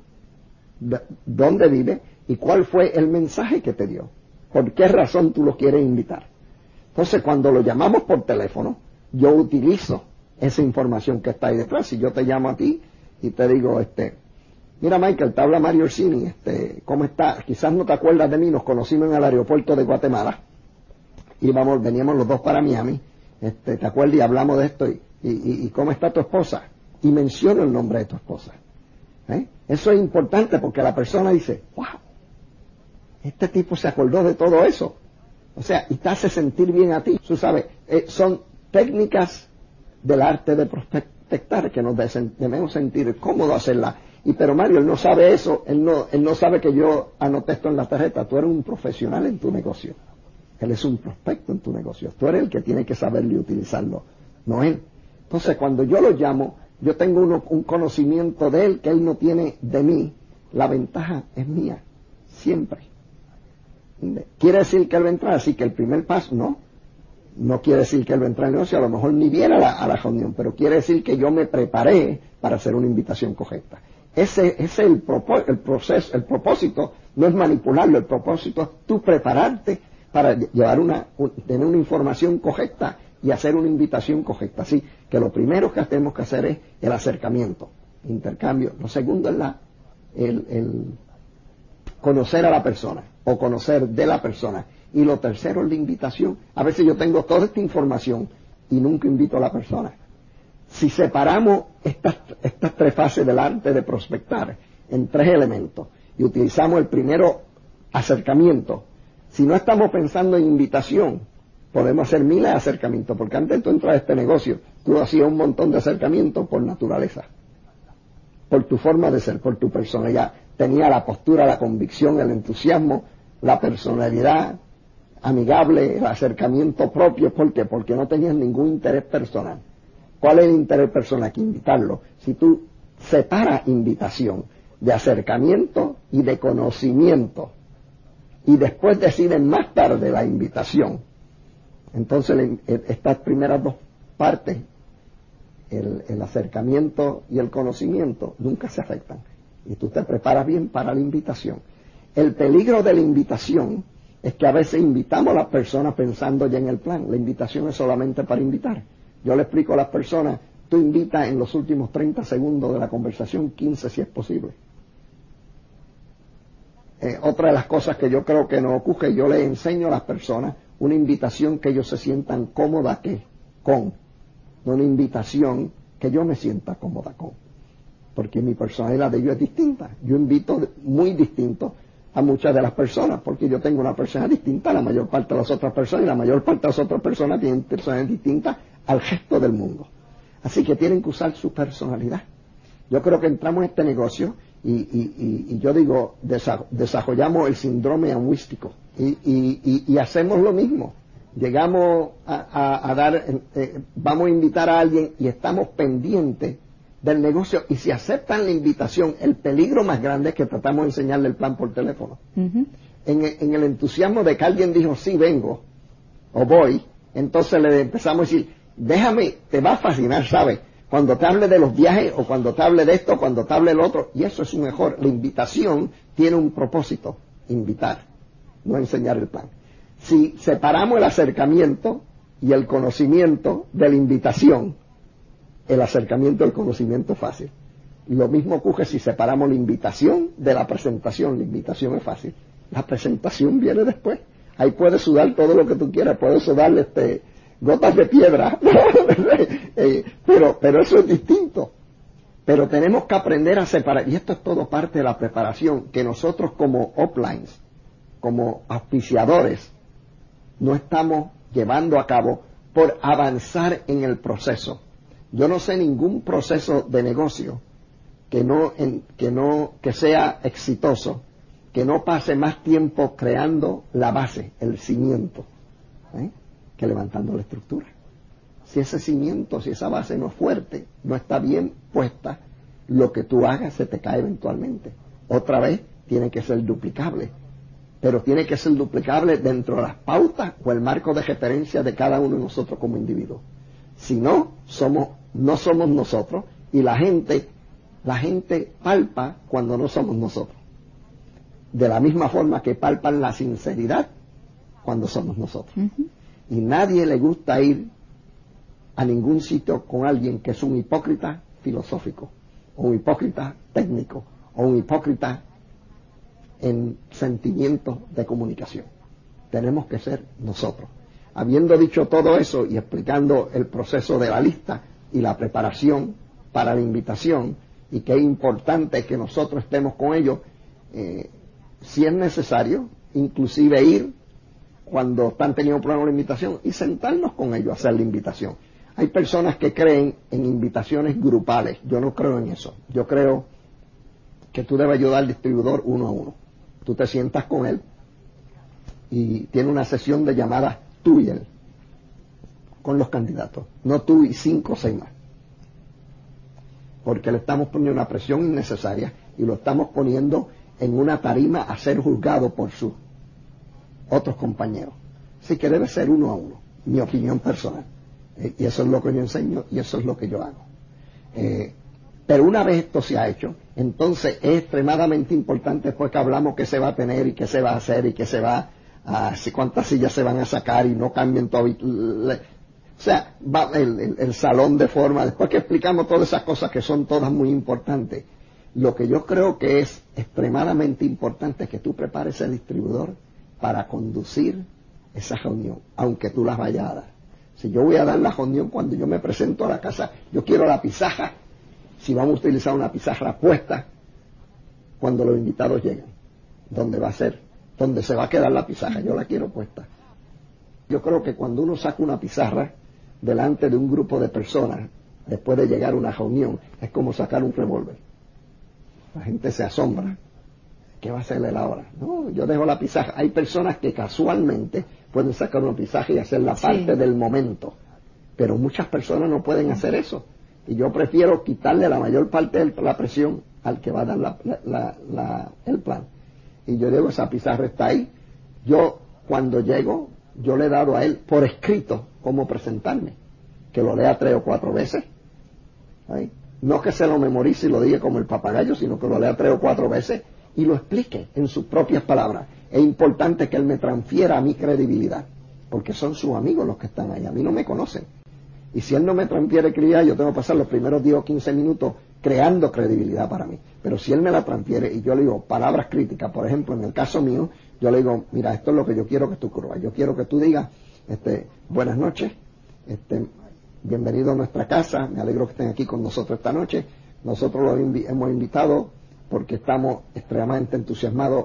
¿Dónde vive? ¿Y cuál fue el mensaje que te dio? ¿Por qué razón tú lo quieres invitar? Entonces, cuando lo llamamos por teléfono, yo utilizo esa información que está ahí detrás. Si yo te llamo a ti y te digo, este, mira Michael, te habla Mario Orsini, este, ¿cómo estás? Quizás no te acuerdas de mí, nos conocimos en el aeropuerto de Guatemala, íbamos, veníamos los dos para Miami, este, ¿te acuerdas? Y hablamos de esto, y, y, y ¿cómo está tu esposa? Y menciono el nombre de tu esposa. ¿Eh? Eso es importante porque la persona dice, wow, este tipo se acordó de todo eso. O sea, y te hace sentir bien a ti. Tú sabes, eh, son técnicas del arte de prospectar que nos debemos sentir cómodos hacerla. Y pero Mario, él no sabe eso, él no, él no sabe que yo anoté esto en la tarjeta. Tú eres un profesional en tu negocio. Él es un prospecto en tu negocio. Tú eres el que tiene que saberlo y utilizarlo, no él. Entonces, cuando yo lo llamo, yo tengo uno, un conocimiento de él que él no tiene de mí. La ventaja es mía, siempre. ¿Quiere decir que él va a entrar? Así que el primer paso, no. No quiere decir que él va a entrar en el negocio, a lo mejor ni viene a la, a la reunión, pero quiere decir que yo me preparé para hacer una invitación correcta. Ese, ese es el, propo, el proceso, el propósito, no es manipularlo, el propósito es tú prepararte para llevar una, un, tener una información correcta y hacer una invitación correcta. Así que lo primero que tenemos que hacer es el acercamiento, intercambio. Lo segundo es la, el, el conocer a la persona o conocer de la persona. Y lo tercero es la invitación. A veces yo tengo toda esta información y nunca invito a la persona. Si separamos estas, estas tres fases del arte de prospectar en tres elementos y utilizamos el primero, acercamiento, si no estamos pensando en invitación, podemos hacer miles de acercamientos, porque antes de tú entrar a este negocio, tú hacías un montón de acercamientos por naturaleza, por tu forma de ser, por tu personalidad. Tenía la postura, la convicción, el entusiasmo, la personalidad amigable, el acercamiento propio. ¿Por qué? Porque no tenías ningún interés personal. ¿Cuál es el interés personal? Que invitarlo. Si tú separas invitación de acercamiento y de conocimiento, y después decides más tarde la invitación, entonces estas primeras dos partes, el, el acercamiento y el conocimiento, nunca se afectan. Y tú te preparas bien para la invitación. El peligro de la invitación es que a veces invitamos a las personas pensando ya en el plan. La invitación es solamente para invitar. Yo le explico a las personas, tú invitas en los últimos treinta segundos de la conversación, quince si es posible. Eh, otra de las cosas que yo creo que nos ocurre, yo le enseño a las personas una invitación que ellos se sientan cómodas que, con, no una invitación que yo me sienta cómoda con, porque mi personalidad de ellos es distinta. Yo invito muy distinto. a muchas de las personas, porque yo tengo una persona distinta a la mayor parte de las otras personas, y la mayor parte de las otras personas tienen personas distintas al resto del mundo. Así que tienen que usar su personalidad. Yo creo que entramos en este negocio y, y, y, y yo digo, desa, desarrollamos el síndrome angüístico y, y, y, y hacemos lo mismo. Llegamos a, a, a dar, eh, vamos a invitar a alguien y estamos pendientes del negocio, y si aceptan la invitación, el peligro más grande es que tratamos de enseñarle el plan por teléfono. Uh-huh. En, en el entusiasmo de que alguien dijo, sí, vengo, o voy, entonces le empezamos a decir, déjame, te va a fascinar, ¿sabes? Cuando te hable de los viajes, o cuando te hable de esto, o cuando te hable del otro, y eso es mejor. La invitación tiene un propósito, invitar, no enseñar el plan. Si separamos el acercamiento y el conocimiento de la invitación, el acercamiento del conocimiento es fácil. Y lo mismo ocurre si separamos la invitación de la presentación. La invitación es fácil. La presentación viene después. Ahí puedes sudar todo lo que tú quieras, puedes sudar este, gotas de piedra, eh, pero, pero eso es distinto. Pero tenemos que aprender a separar, y esto es todo parte de la preparación, que nosotros como uplines, como auspiciadores, no estamos llevando a cabo por avanzar en el proceso. Yo no sé ningún proceso de negocio que no, en, que no, que sea exitoso, que no pase más tiempo creando la base, el cimiento, ¿eh? que levantando la estructura. Si ese cimiento, si esa base no es fuerte, no está bien puesta, lo que tú hagas se te cae eventualmente. Otra vez, tiene que ser duplicable, pero tiene que ser duplicable dentro de las pautas o el marco de referencia de cada uno de nosotros como individuos. Si no, somos, no somos nosotros, y la gente, la gente palpa cuando no somos nosotros. De la misma forma que palpan la sinceridad cuando somos nosotros. Uh-huh. Y nadie le gusta ir a ningún sitio con alguien que es un hipócrita filosófico, o un hipócrita técnico, o un hipócrita en sentimientos de comunicación. Tenemos que ser nosotros. Habiendo dicho todo eso y explicando el proceso de la lista y la preparación para la invitación, y que es importante que nosotros estemos con ellos, eh, si es necesario, inclusive ir cuando están teniendo problemas con la invitación y sentarnos con ellos a hacer la invitación. Hay personas que creen en invitaciones grupales. Yo no creo en eso. Yo creo que tú debes ayudar al distribuidor uno a uno. Tú te sientas con él y tiene una sesión de llamadas tú y él con los candidatos, no tú y cinco o seis más, porque le estamos poniendo una presión innecesaria y lo estamos poniendo en una tarima a ser juzgado por sus otros compañeros. Así que debe ser uno a uno, mi opinión personal, eh, y eso es lo que yo enseño y eso es lo que yo hago. Eh, pero una vez esto se ha hecho, entonces es extremadamente importante, después que hablamos qué se va a tener y qué se va a hacer y qué se va a, si cuántas sillas se van a sacar y no cambien todo, le, o sea, va el, el, el salón de forma, después que explicamos todas esas cosas que son todas muy importantes, lo que yo creo que es extremadamente importante es que tú prepares el distribuidor para conducir esa reunión, aunque tú las vayas a dar. Si yo voy a dar la reunión cuando yo me presento a la casa, yo quiero la pizarra, si vamos a utilizar una pizarra puesta cuando los invitados llegan, ¿dónde va a ser? ¿Dónde se va a quedar la pizarra? Yo la quiero puesta. Yo creo que cuando uno saca una pizarra delante de un grupo de personas, después de llegar a una reunión, es como sacar un revólver. La gente se asombra. ¿Qué va a hacer él ahora? No, yo dejo la pizarra. Hay personas que casualmente pueden sacar una pizarra y hacer la parte sí. del momento, pero muchas personas no pueden hacer eso. Y yo prefiero quitarle la mayor parte de la presión al que va a dar la, la, la, el plan. Y yo digo, esa pizarra está ahí. Yo, cuando llego, yo le he dado a él por escrito cómo presentarme, que lo lea tres o cuatro veces. ¿Sí? No que se lo memorice y lo diga como el papagayo, sino que lo lea tres o cuatro veces y lo explique en sus propias palabras. Es importante que él me transfiera a mi credibilidad, porque son sus amigos los que están ahí, a mí no me conocen. Y si él no me transfiere credibilidad, yo tengo que pasar los primeros diez o quince minutos creando credibilidad para mí. Pero si él me la transfiere y yo le digo palabras críticas, por ejemplo, en el caso mío, yo le digo, mira, esto es lo que yo quiero que tú ocurra. Yo quiero que tú digas, este, buenas noches, este, bienvenido a nuestra casa, me alegro que estén aquí con nosotros esta noche. Nosotros lo invi- hemos invitado porque estamos extremadamente entusiasmados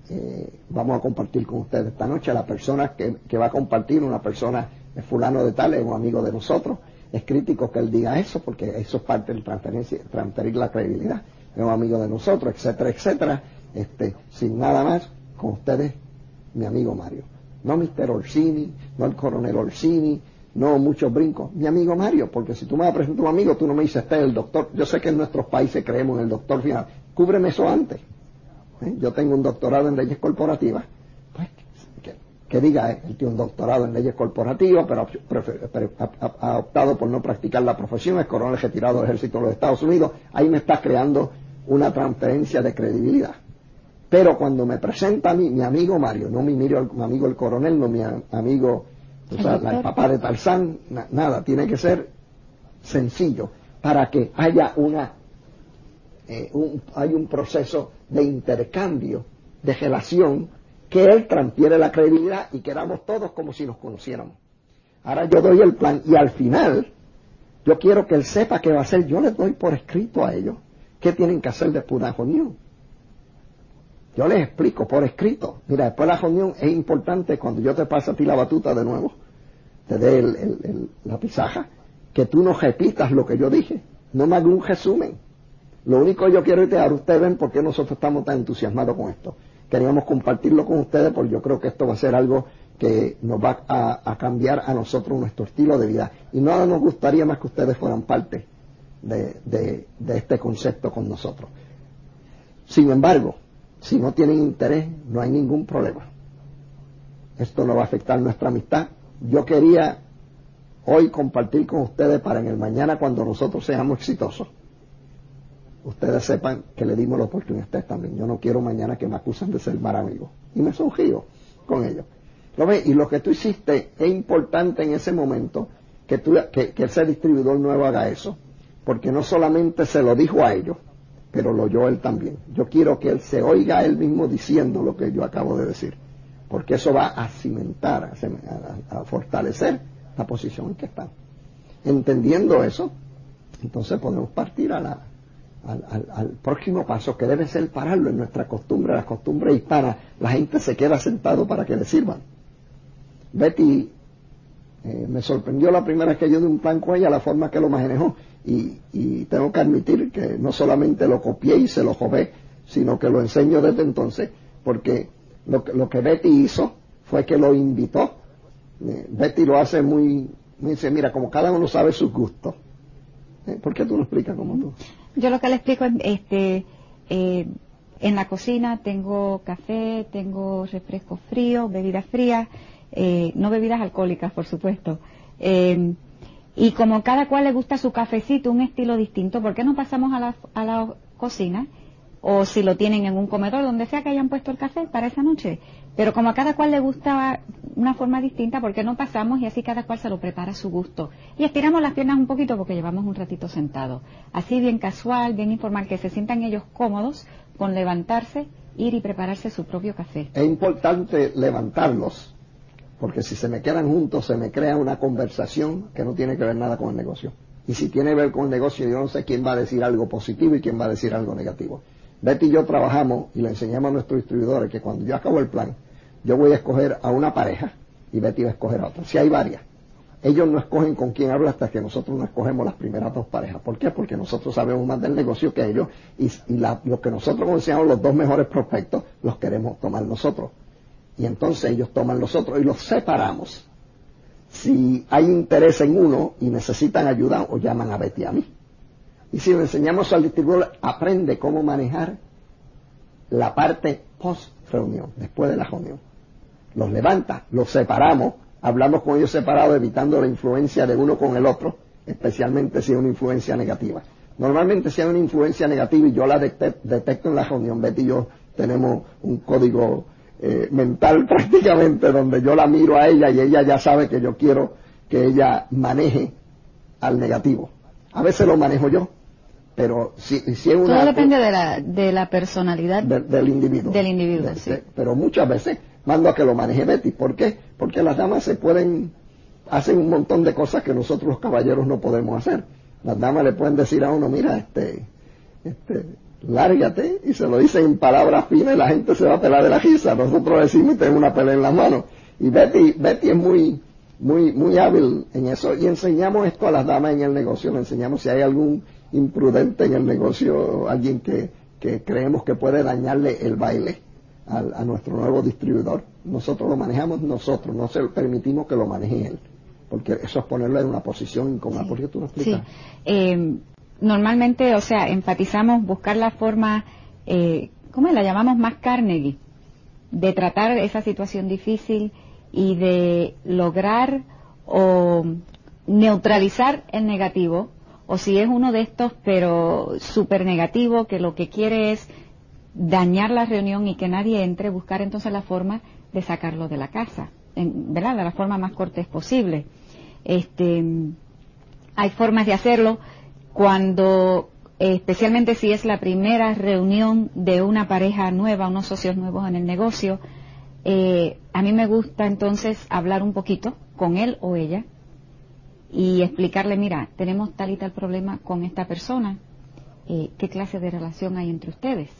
eh, vamos a compartir con ustedes esta noche. La persona que, que va a compartir, una persona de fulano de tal, es un amigo de nosotros. Es crítico que él diga eso, porque eso es parte del transferencia, transferir la credibilidad. Es un amigo de nosotros, etcétera, etcétera. Este, sin nada más, con ustedes, mi amigo Mario. No mister Orsini, no el coronel Orsini, no muchos brincos. Mi amigo Mario, porque si tú me presentas un amigo, tú no me dices, este es el doctor. Yo sé que en nuestros países creemos en el doctor final. Cúbreme eso antes. ¿Eh? Yo tengo un doctorado en leyes corporativas. Pues, que, que diga, eh, él tiene un doctorado en leyes corporativas, pero, prefer, pero ha, ha, ha optado por no practicar la profesión, es coronel retirado del ejército de los Estados Unidos. Ahí me está creando una transferencia de credibilidad. Pero cuando me presenta a mí, mi amigo Mario, no mi, mi amigo el coronel, no mi amigo, o sea, el, el papá de Tarzán, na, nada, tiene que ser sencillo para que haya una, eh, un, hay un proceso de intercambio, de relación, que él transfiere la credibilidad y quedamos todos como si nos conociéramos. Ahora yo doy el plan y al final, yo quiero que él sepa qué va a hacer. Yo les doy por escrito a ellos qué tienen que hacer después de la reunión. Yo les explico por escrito. Mira, después de la reunión es importante cuando yo te paso a ti la batuta de nuevo, te dé el, el, el, la pisaja, que tú no repitas lo que yo dije. No me hagas un resumen. Lo único que yo quiero es que ahora ustedes ven por qué nosotros estamos tan entusiasmados con esto. Queríamos compartirlo con ustedes porque yo creo que esto va a ser algo que nos va a, a cambiar a nosotros nuestro estilo de vida. Y nada nos gustaría más que ustedes fueran parte de, de, de este concepto con nosotros. Sin embargo, si no tienen interés, no hay ningún problema. Esto no va a afectar nuestra amistad. Yo quería hoy compartir con ustedes para en el mañana, cuando nosotros seamos exitosos, ustedes sepan que le dimos la oportunidad a ustedes también. Yo no quiero mañana que me acusen de ser mal amigo. Y me sonrío con ellos. ¿Lo ves? Y lo que tú hiciste es importante en ese momento, que, tú, que, que ese distribuidor nuevo haga eso, porque no solamente se lo dijo a ellos, pero lo oyó él también. Yo quiero que él se oiga a él mismo diciendo lo que yo acabo de decir, porque eso va a cimentar, a, a, a fortalecer la posición en que están. Entendiendo eso, entonces podemos partir a la, al, al, al próximo paso, que debe ser pararlo. En nuestra costumbre, las costumbres hispanas, la gente se queda sentado para que le sirvan. Betty eh, me sorprendió la primera vez que yo di un plan con ella, la forma que lo manejó. Y, y tengo que admitir que no solamente lo copié y se lo jové, sino que lo enseño desde entonces, porque lo, lo que Betty hizo fue que lo invitó. Eh, Betty lo hace muy, muy, dice, mira, como cada uno sabe sus gustos. Eh, ¿Por qué tú lo explicas como tú? Yo lo que le explico es, este, eh, en la cocina tengo café, tengo refrescos fríos, bebidas frías, eh, no bebidas alcohólicas, por supuesto. Eh, Y como cada cual le gusta su cafecito, un estilo distinto, ¿por qué no pasamos a la, a la cocina? O si lo tienen en un comedor, donde sea que hayan puesto el café para esa noche. Pero como a cada cual le gusta una forma distinta, ¿por qué no pasamos y así cada cual se lo prepara a su gusto? Y estiramos las piernas un poquito porque llevamos un ratito sentados. Así bien casual, bien informal, que se sientan ellos cómodos con levantarse, ir y prepararse su propio café. Es importante levantarlos, porque si se me quedan juntos se me crea una conversación que no tiene que ver nada con el negocio. Y si tiene que ver con el negocio, yo no sé quién va a decir algo positivo y quién va a decir algo negativo. Betty y yo trabajamos y le enseñamos a nuestros distribuidores que cuando yo acabo el plan, yo voy a escoger a una pareja y Betty va a escoger a otra. Si hay varias, ellos no escogen con quién habla hasta que nosotros no escogemos las primeras dos parejas. ¿Por qué? Porque nosotros sabemos más del negocio que ellos y, y la, lo que nosotros consideramos los dos mejores prospectos los queremos tomar nosotros. Y entonces ellos toman los otros y los separamos. Si hay interés en uno y necesitan ayuda, o llaman a Betty a mí. Y si le enseñamos al distribuidor, aprende cómo manejar la parte post-reunión, después de la reunión. Los levanta, los separamos, hablamos con ellos separados, evitando la influencia de uno con el otro, especialmente si es una influencia negativa. Normalmente si hay una influencia negativa y yo la detecto en la reunión, Betty y yo tenemos un código eh, mental prácticamente donde yo la miro a ella y ella ya sabe que yo quiero que ella maneje al negativo. A veces lo manejo yo, pero si, si es una... Todo depende de la, de la personalidad de, del individuo. Del individuo, de, sí. de, pero muchas veces mando a que lo maneje Betty. ¿Por qué? Porque las damas se pueden... hacen un montón de cosas que nosotros los caballeros no podemos hacer. Las damas le pueden decir a uno, mira, este... este lárgate, y se lo dicen en palabras finas y la gente se va a pelar de la risa. Nosotros decimos y tenemos una pelea en la mano. Y Betty, Betty es muy, muy, muy hábil en eso, y enseñamos esto a las damas en el negocio, le enseñamos si hay algún imprudente en el negocio, alguien que, que creemos que puede dañarle el baile a, a nuestro nuevo distribuidor. Nosotros lo manejamos nosotros, no se permitimos que lo maneje él, porque eso es ponerlo en una posición incómoda. Sí. ¿Por qué tú no explicas? Sí. Eh, normalmente, o sea, enfatizamos buscar la forma, eh, ¿cómo la llamamos? Más Carnegie, de tratar esa situación difícil y de lograr o neutralizar el negativo, o si es uno de estos pero súper negativo, que lo que quiere es dañar la reunión y que nadie entre, buscar entonces la forma de sacarlo de la casa, en, ¿verdad? De la forma más cortés posible. Este, hay formas de hacerlo cuando, especialmente si es la primera reunión de una pareja nueva, unos socios nuevos en el negocio. Eh, a mí me gusta entonces hablar un poquito con él o ella y explicarle, mira, tenemos tal y tal problema con esta persona, eh, ¿qué clase de relación hay entre ustedes?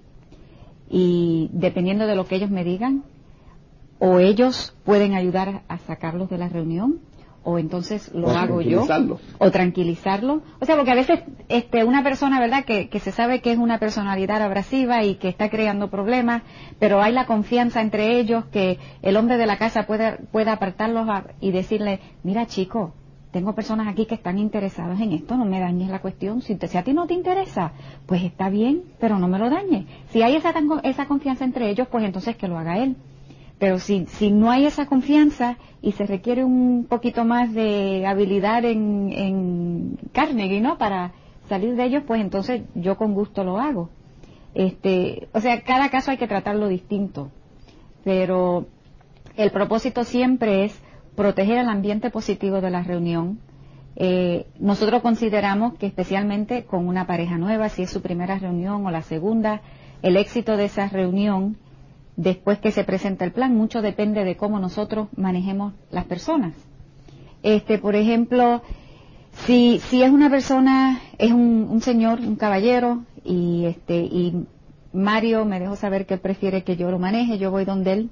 Y dependiendo de lo que ellos me digan, o ellos pueden ayudar a sacarlos de la reunión, o entonces lo o hago yo, o tranquilizarlo. O sea, porque a veces este, una persona, ¿verdad?, que, que se sabe que es una personalidad abrasiva y que está creando problemas, pero hay la confianza entre ellos que el hombre de la casa puede, puede apartarlos a, y decirle, mira chico, tengo personas aquí que están interesadas en esto, no me dañes la cuestión, si, te, si a ti no te interesa, pues está bien, pero no me lo dañes. Si hay esa, esa confianza entre ellos, pues entonces que lo haga él. Pero si, si no hay esa confianza y se requiere un poquito más de habilidad en, en Carnegie, ¿no?, para salir de ellos, pues entonces yo con gusto lo hago. Este, o sea, cada caso hay que tratarlo distinto, pero el propósito siempre es proteger el ambiente positivo de la reunión. Eh, nosotros consideramos que especialmente con una pareja nueva, si es su primera reunión o la segunda, el éxito de esa reunión después que se presenta el plan, mucho depende de cómo nosotros manejemos las personas. Este, por ejemplo, si si es una persona, es un, un señor, un caballero, y este y Mario me dejó saber que él prefiere que yo lo maneje, yo voy donde él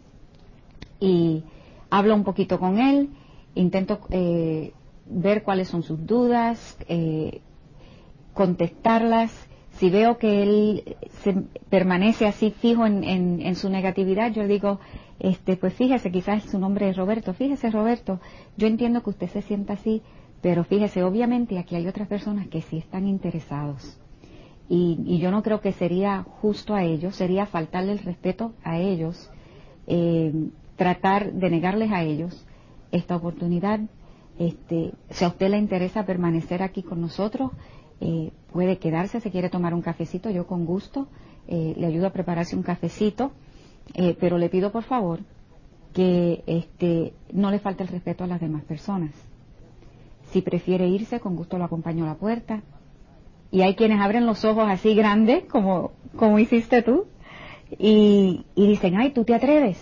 y hablo un poquito con él, intento eh, ver cuáles son sus dudas, eh, contestarlas. Si veo que él se permanece así fijo en, en, en su negatividad, yo le digo, este, pues fíjese, quizás su nombre es Roberto, fíjese Roberto, yo entiendo que usted se sienta así, pero fíjese, obviamente aquí hay otras personas que sí están interesados. Y, y yo no creo que sería justo a ellos, sería faltarle el respeto a ellos, eh, tratar de negarles a ellos esta oportunidad. Este, si a usted le interesa permanecer aquí con nosotros, Eh, puede quedarse, si quiere tomar un cafecito, yo con gusto eh, le ayudo a prepararse un cafecito, eh, pero le pido por favor que este, no le falte el respeto a las demás personas. Si prefiere irse, con gusto lo acompaño a la puerta. Y hay quienes abren los ojos así grandes, como, como hiciste tú, y, y dicen, ay, ¿tú te atreves?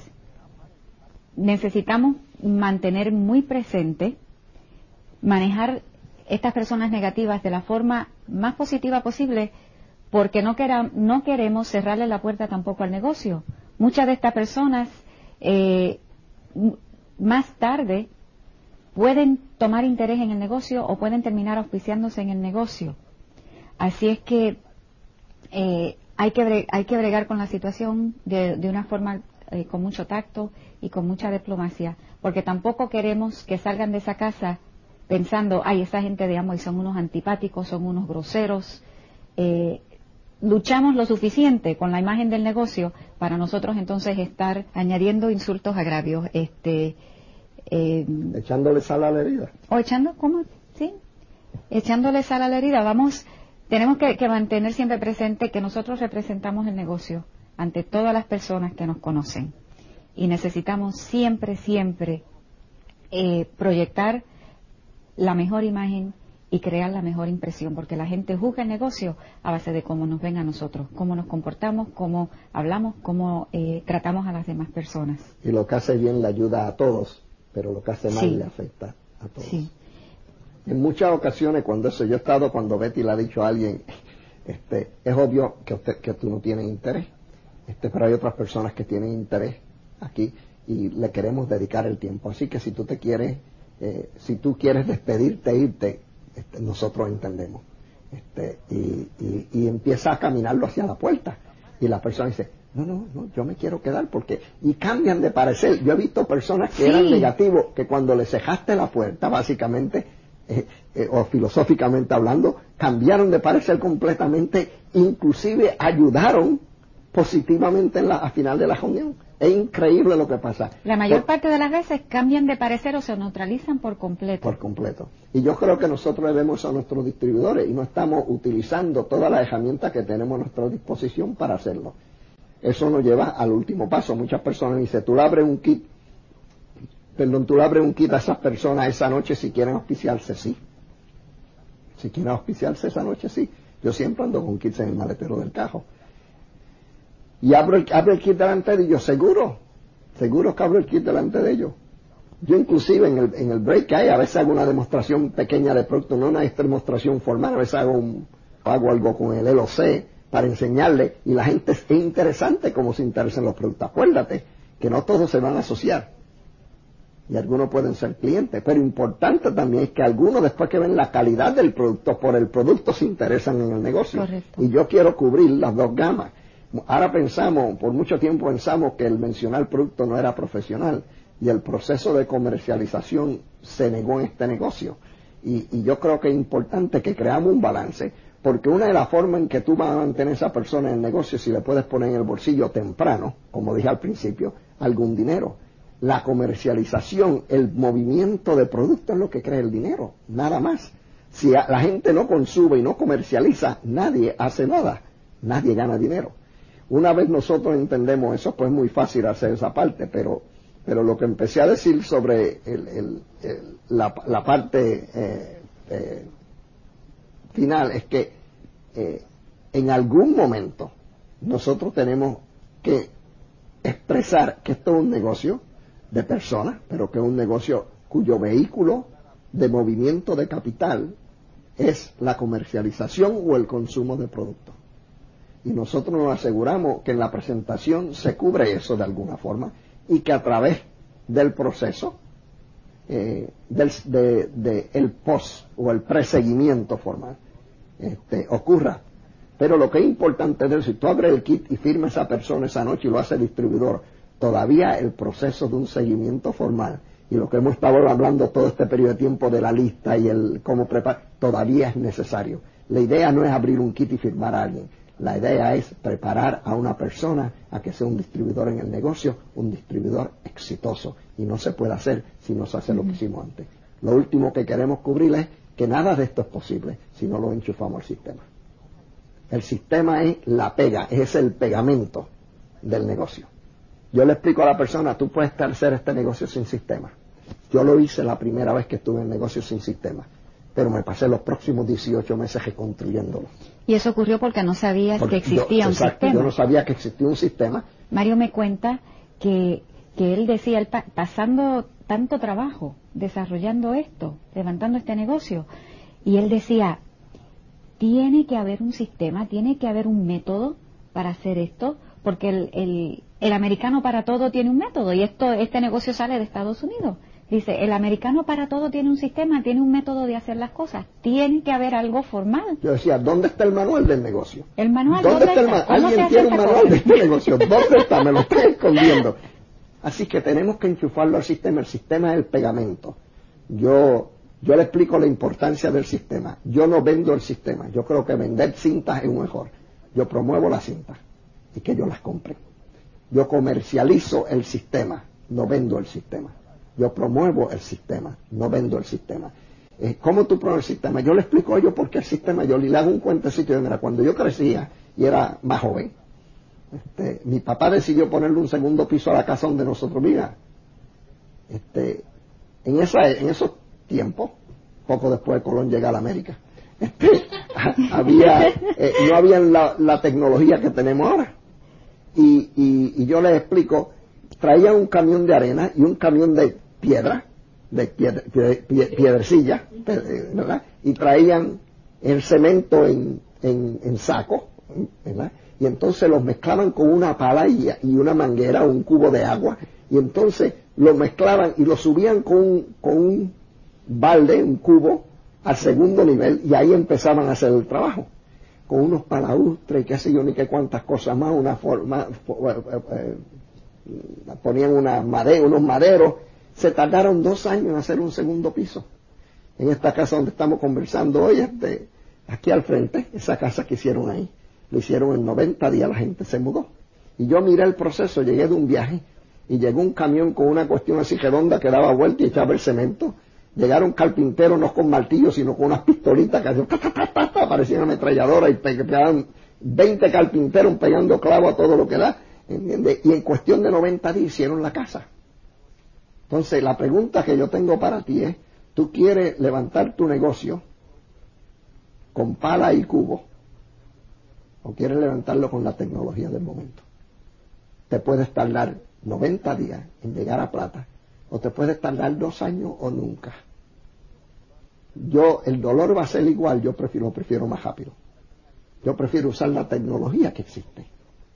Necesitamos mantener muy presente, manejar estas personas negativas de la forma más positiva posible, porque no, quera, no queremos cerrarle la puerta tampoco al negocio. Muchas de estas personas eh, más tarde pueden tomar interés en el negocio o pueden terminar auspiciándose en el negocio. Así es que eh, hay que bre hay que bregar con la situación de, de una forma eh, con mucho tacto y con mucha diplomacia, porque tampoco queremos que salgan de esa casa pensando, ay, esa gente de Amway son unos antipáticos, son unos groseros. Eh, luchamos lo suficiente con la imagen del negocio para nosotros entonces estar añadiendo insultos, agravios, este, eh, echándole sal a la herida. O echando, ¿cómo? Sí, echándole sal a la herida. Vamos, tenemos que, que mantener siempre presente que nosotros representamos el negocio ante todas las personas que nos conocen y necesitamos siempre, siempre eh, proyectar la mejor imagen y crear la mejor impresión, porque la gente juzga el negocio a base de cómo nos ven a nosotros, cómo nos comportamos, cómo hablamos, cómo eh, tratamos a las demás personas. Y lo que hace bien le ayuda a todos, pero lo que hace mal Sí. le afecta a todos. Sí. En muchas ocasiones cuando eso, yo he estado cuando Betty le ha dicho a alguien, Este, es obvio que usted, que tú no tienes interés, este, pero hay otras personas que tienen interés aquí y le queremos dedicar el tiempo. Así que si tú te quieres, eh, si tú quieres despedirte, irte, este, nosotros entendemos. Este, y, y, y empieza a caminarlo hacia la puerta. Y la persona dice, no, no, no, yo me quiero quedar porque... Y cambian de parecer. Yo he visto personas que sí. eran negativos, que cuando le cejaste la puerta, básicamente, eh, eh, o filosóficamente hablando, cambiaron de parecer completamente, inclusive ayudaron positivamente en la, al final de la reunión. Es increíble lo que pasa. La mayor por, parte de las veces cambian de parecer o se neutralizan por completo. Por completo. Y yo creo que nosotros debemos a nuestros distribuidores y no estamos utilizando todas las herramientas que tenemos a nuestra disposición para hacerlo. Eso nos lleva al último paso. Muchas personas dicen, tú le abres un kit, perdón, tú le abres un kit a esas personas esa noche si quieren auspiciarse, sí. Si quieren auspiciarse esa noche, sí. Yo siempre ando con kits en el maletero del carro. Y abro el, abro el kit delante de ellos, seguro, seguro que abro el kit delante de ellos. Yo inclusive en el, en el break que hay, a veces hago una demostración pequeña de producto, no una demostración formal, a veces hago, un, hago algo con el L O C para enseñarle, y la gente es interesante como se interesan los productos. Acuérdate que no todos se van a asociar, y algunos pueden ser clientes, pero importante también es que algunos después que ven la calidad del producto, por el producto se interesan en el negocio. Correcto. Y yo quiero cubrir las dos gamas. Ahora pensamos, por mucho tiempo pensamos que el mencionar producto no era profesional y el proceso de comercialización se negó en este negocio. Y, y yo creo que es importante que creamos un balance, porque una de las formas en que tú vas a mantener a esa persona en el negocio, si le puedes poner en el bolsillo temprano, como dije al principio, algún dinero. La comercialización, el movimiento de producto es lo que crea el dinero, nada más. Si la gente no consume y no comercializa, nadie hace nada, nadie gana dinero. Una vez nosotros entendemos eso, pues es muy fácil hacer esa parte, pero pero lo que empecé a decir sobre el, el, el, la, la parte eh, eh, final es que eh, en algún momento nosotros tenemos que expresar que esto es un negocio de personas, pero que es un negocio cuyo vehículo de movimiento de capital es la comercialización o el consumo de productos. Y nosotros nos aseguramos que en la presentación se cubre eso de alguna forma y que a través del proceso eh, del de, de el post o el preseguimiento formal este, ocurra. Pero lo que es importante es, si tú abres el kit y firma esa persona esa noche y lo hace el distribuidor, todavía el proceso de un seguimiento formal y lo que hemos estado hablando todo este periodo de tiempo de la lista y el cómo preparar, todavía es necesario. La idea no es abrir un kit y firmar a alguien. La idea es preparar a una persona a que sea un distribuidor en el negocio, un distribuidor exitoso. Y no se puede hacer si no se hace lo que hicimos antes. Lo último que queremos cubrir es que nada de esto es posible si no lo enchufamos al sistema. El sistema es la pega, es el pegamento del negocio. Yo le explico a la persona, tú puedes hacer este negocio sin sistema. Yo lo hice la primera vez que estuve en negocio sin sistema, pero me pasé los próximos dieciocho meses reconstruyéndolo. Y eso ocurrió porque no sabías porque que existía yo, un exacto, sistema. Yo no sabía que existía un sistema. Mario me cuenta que, que él decía, él pa pasando tanto trabajo, desarrollando esto, levantando este negocio, y él decía, tiene que haber un sistema, tiene que haber un método para hacer esto, porque el, el, el americano para todo tiene un método, y esto este negocio sale de Estados Unidos. Dice, el americano para todo tiene un sistema, tiene un método de hacer las cosas. Tiene que haber algo formal. Yo decía, ¿dónde está el manual del negocio? ¿El manual dónde, dónde está? está? El ma ¿Alguien tiene un manual cosa? de este negocio? ¿Dónde está? Me lo estoy escondiendo. Así que tenemos que enchufarlo al sistema. El sistema es el pegamento. Yo, yo le explico la importancia del sistema. Yo no vendo el sistema. Yo creo que vender cintas es mejor. Yo promuevo las cintas y que ellos las compren. Yo comercializo el sistema, no vendo el sistema. Yo promuevo el sistema, no vendo el sistema. Eh, ¿Cómo tú promueves el sistema? Yo le explico a ellos por qué el sistema. Yo le hago un cuentecito de, mira, cuando yo crecía y era más joven, este, mi papá decidió ponerle un segundo piso a la casa donde nosotros vivíamos. Este, en, esa, en esos tiempos, poco después de Colón llega a la América, este, había, eh, no había la, la tecnología que tenemos ahora. Y, y, y yo les explico, traían un camión de arena y un camión de piedra, de piedra, piedra, piedrecilla, ¿verdad? Y traían el cemento en, en, en saco, ¿verdad? Y entonces los mezclaban con una pala y, y una manguera o un cubo de agua, y entonces lo mezclaban y lo subían con un, con un balde, un cubo, al segundo nivel, y ahí empezaban a hacer el trabajo, con unos palaustres y qué sé yo, ni qué cuántas cosas más, una forma, eh, eh, ponían una madera, unos maderos. Se tardaron dos años en hacer un segundo piso. En esta casa donde estamos conversando hoy, este, aquí al frente, esa casa que hicieron ahí, lo hicieron en noventa días, la gente se mudó. Y yo miré el proceso, llegué de un viaje, y llegó un camión con una cuestión así redonda que daba vuelta y echaba el cemento. Llegaron carpinteros, no con martillos, sino con unas pistolitas que hacían, ta, ta, ta, ta, ta, parecían ametralladoras, y pegaban veinte carpinteros pegando clavo a todo lo que da, ¿entiendes? Y en cuestión de noventa días hicieron la casa. Entonces, la pregunta que yo tengo para ti es, ¿tú quieres levantar tu negocio con pala y cubo o quieres levantarlo con la tecnología del momento? Te puedes tardar noventa días en llegar a plata, o te puedes tardar dos años o nunca. Yo, el dolor va a ser igual, yo prefiero, prefiero más rápido. Yo prefiero usar la tecnología que existe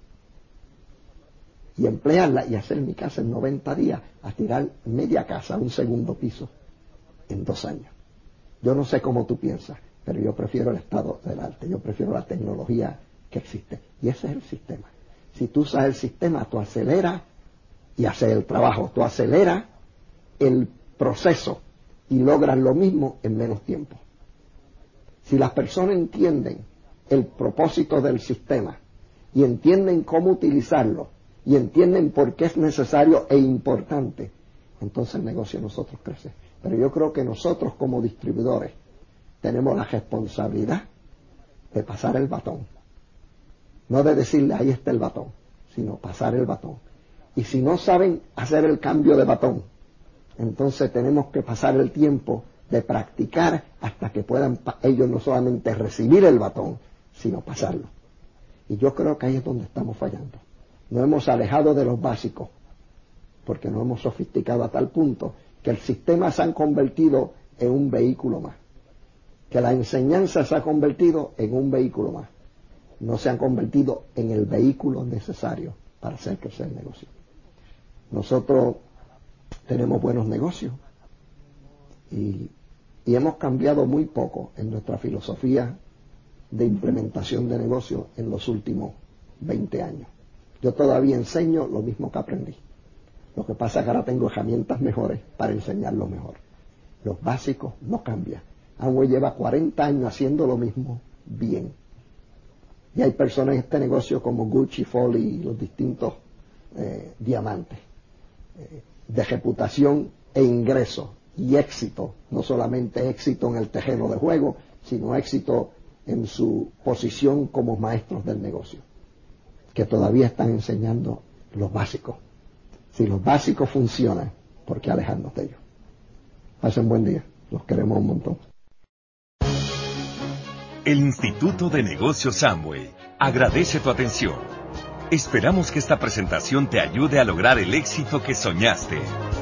y emplearla y hacer mi casa en noventa días, a tirar media casa a un segundo piso en dos años. Yo no sé cómo tú piensas, pero yo prefiero el estado del arte, yo prefiero la tecnología que existe. Y ese es el sistema. Si tú usas el sistema, tú aceleras y haces el trabajo, tú aceleras el proceso y logras lo mismo en menos tiempo. Si las personas entienden el propósito del sistema y entienden cómo utilizarlo y entienden por qué es necesario e importante, entonces el negocio de nosotros crece. Pero yo creo que nosotros como distribuidores tenemos la responsabilidad de pasar el batón. No de decirle, ahí está el batón, sino pasar el batón. Y si no saben hacer el cambio de batón, entonces tenemos que pasar el tiempo de practicar hasta que puedan ellos no solamente recibir el batón, sino pasarlo. Y yo creo que ahí es donde estamos fallando. Nos hemos alejado de los básicos, porque nos hemos sofisticado a tal punto que el sistema se ha convertido en un vehículo más, que la enseñanza se ha convertido en un vehículo más, no se han convertido en el vehículo necesario para hacer crecer el negocio. Nosotros tenemos buenos negocios y, y hemos cambiado muy poco en nuestra filosofía de implementación de negocios en los últimos veinte años. Yo todavía enseño lo mismo que aprendí. Lo que pasa es que ahora tengo herramientas mejores para enseñarlo mejor. Los básicos no cambian. Amway lleva cuarenta años haciendo lo mismo bien. Y hay personas en este negocio como Gucci, Foley y los distintos eh, diamantes eh, de reputación e ingreso y éxito. No solamente éxito en el terreno de juego, sino éxito en su posición como maestros del negocio, que todavía están enseñando los básicos. Si los básicos funcionan, ¿por qué alejarnos de ellos? Pasen buen día, los queremos un montón. El Instituto de Negocios Amway agradece tu atención. Esperamos que esta presentación te ayude a lograr el éxito que soñaste.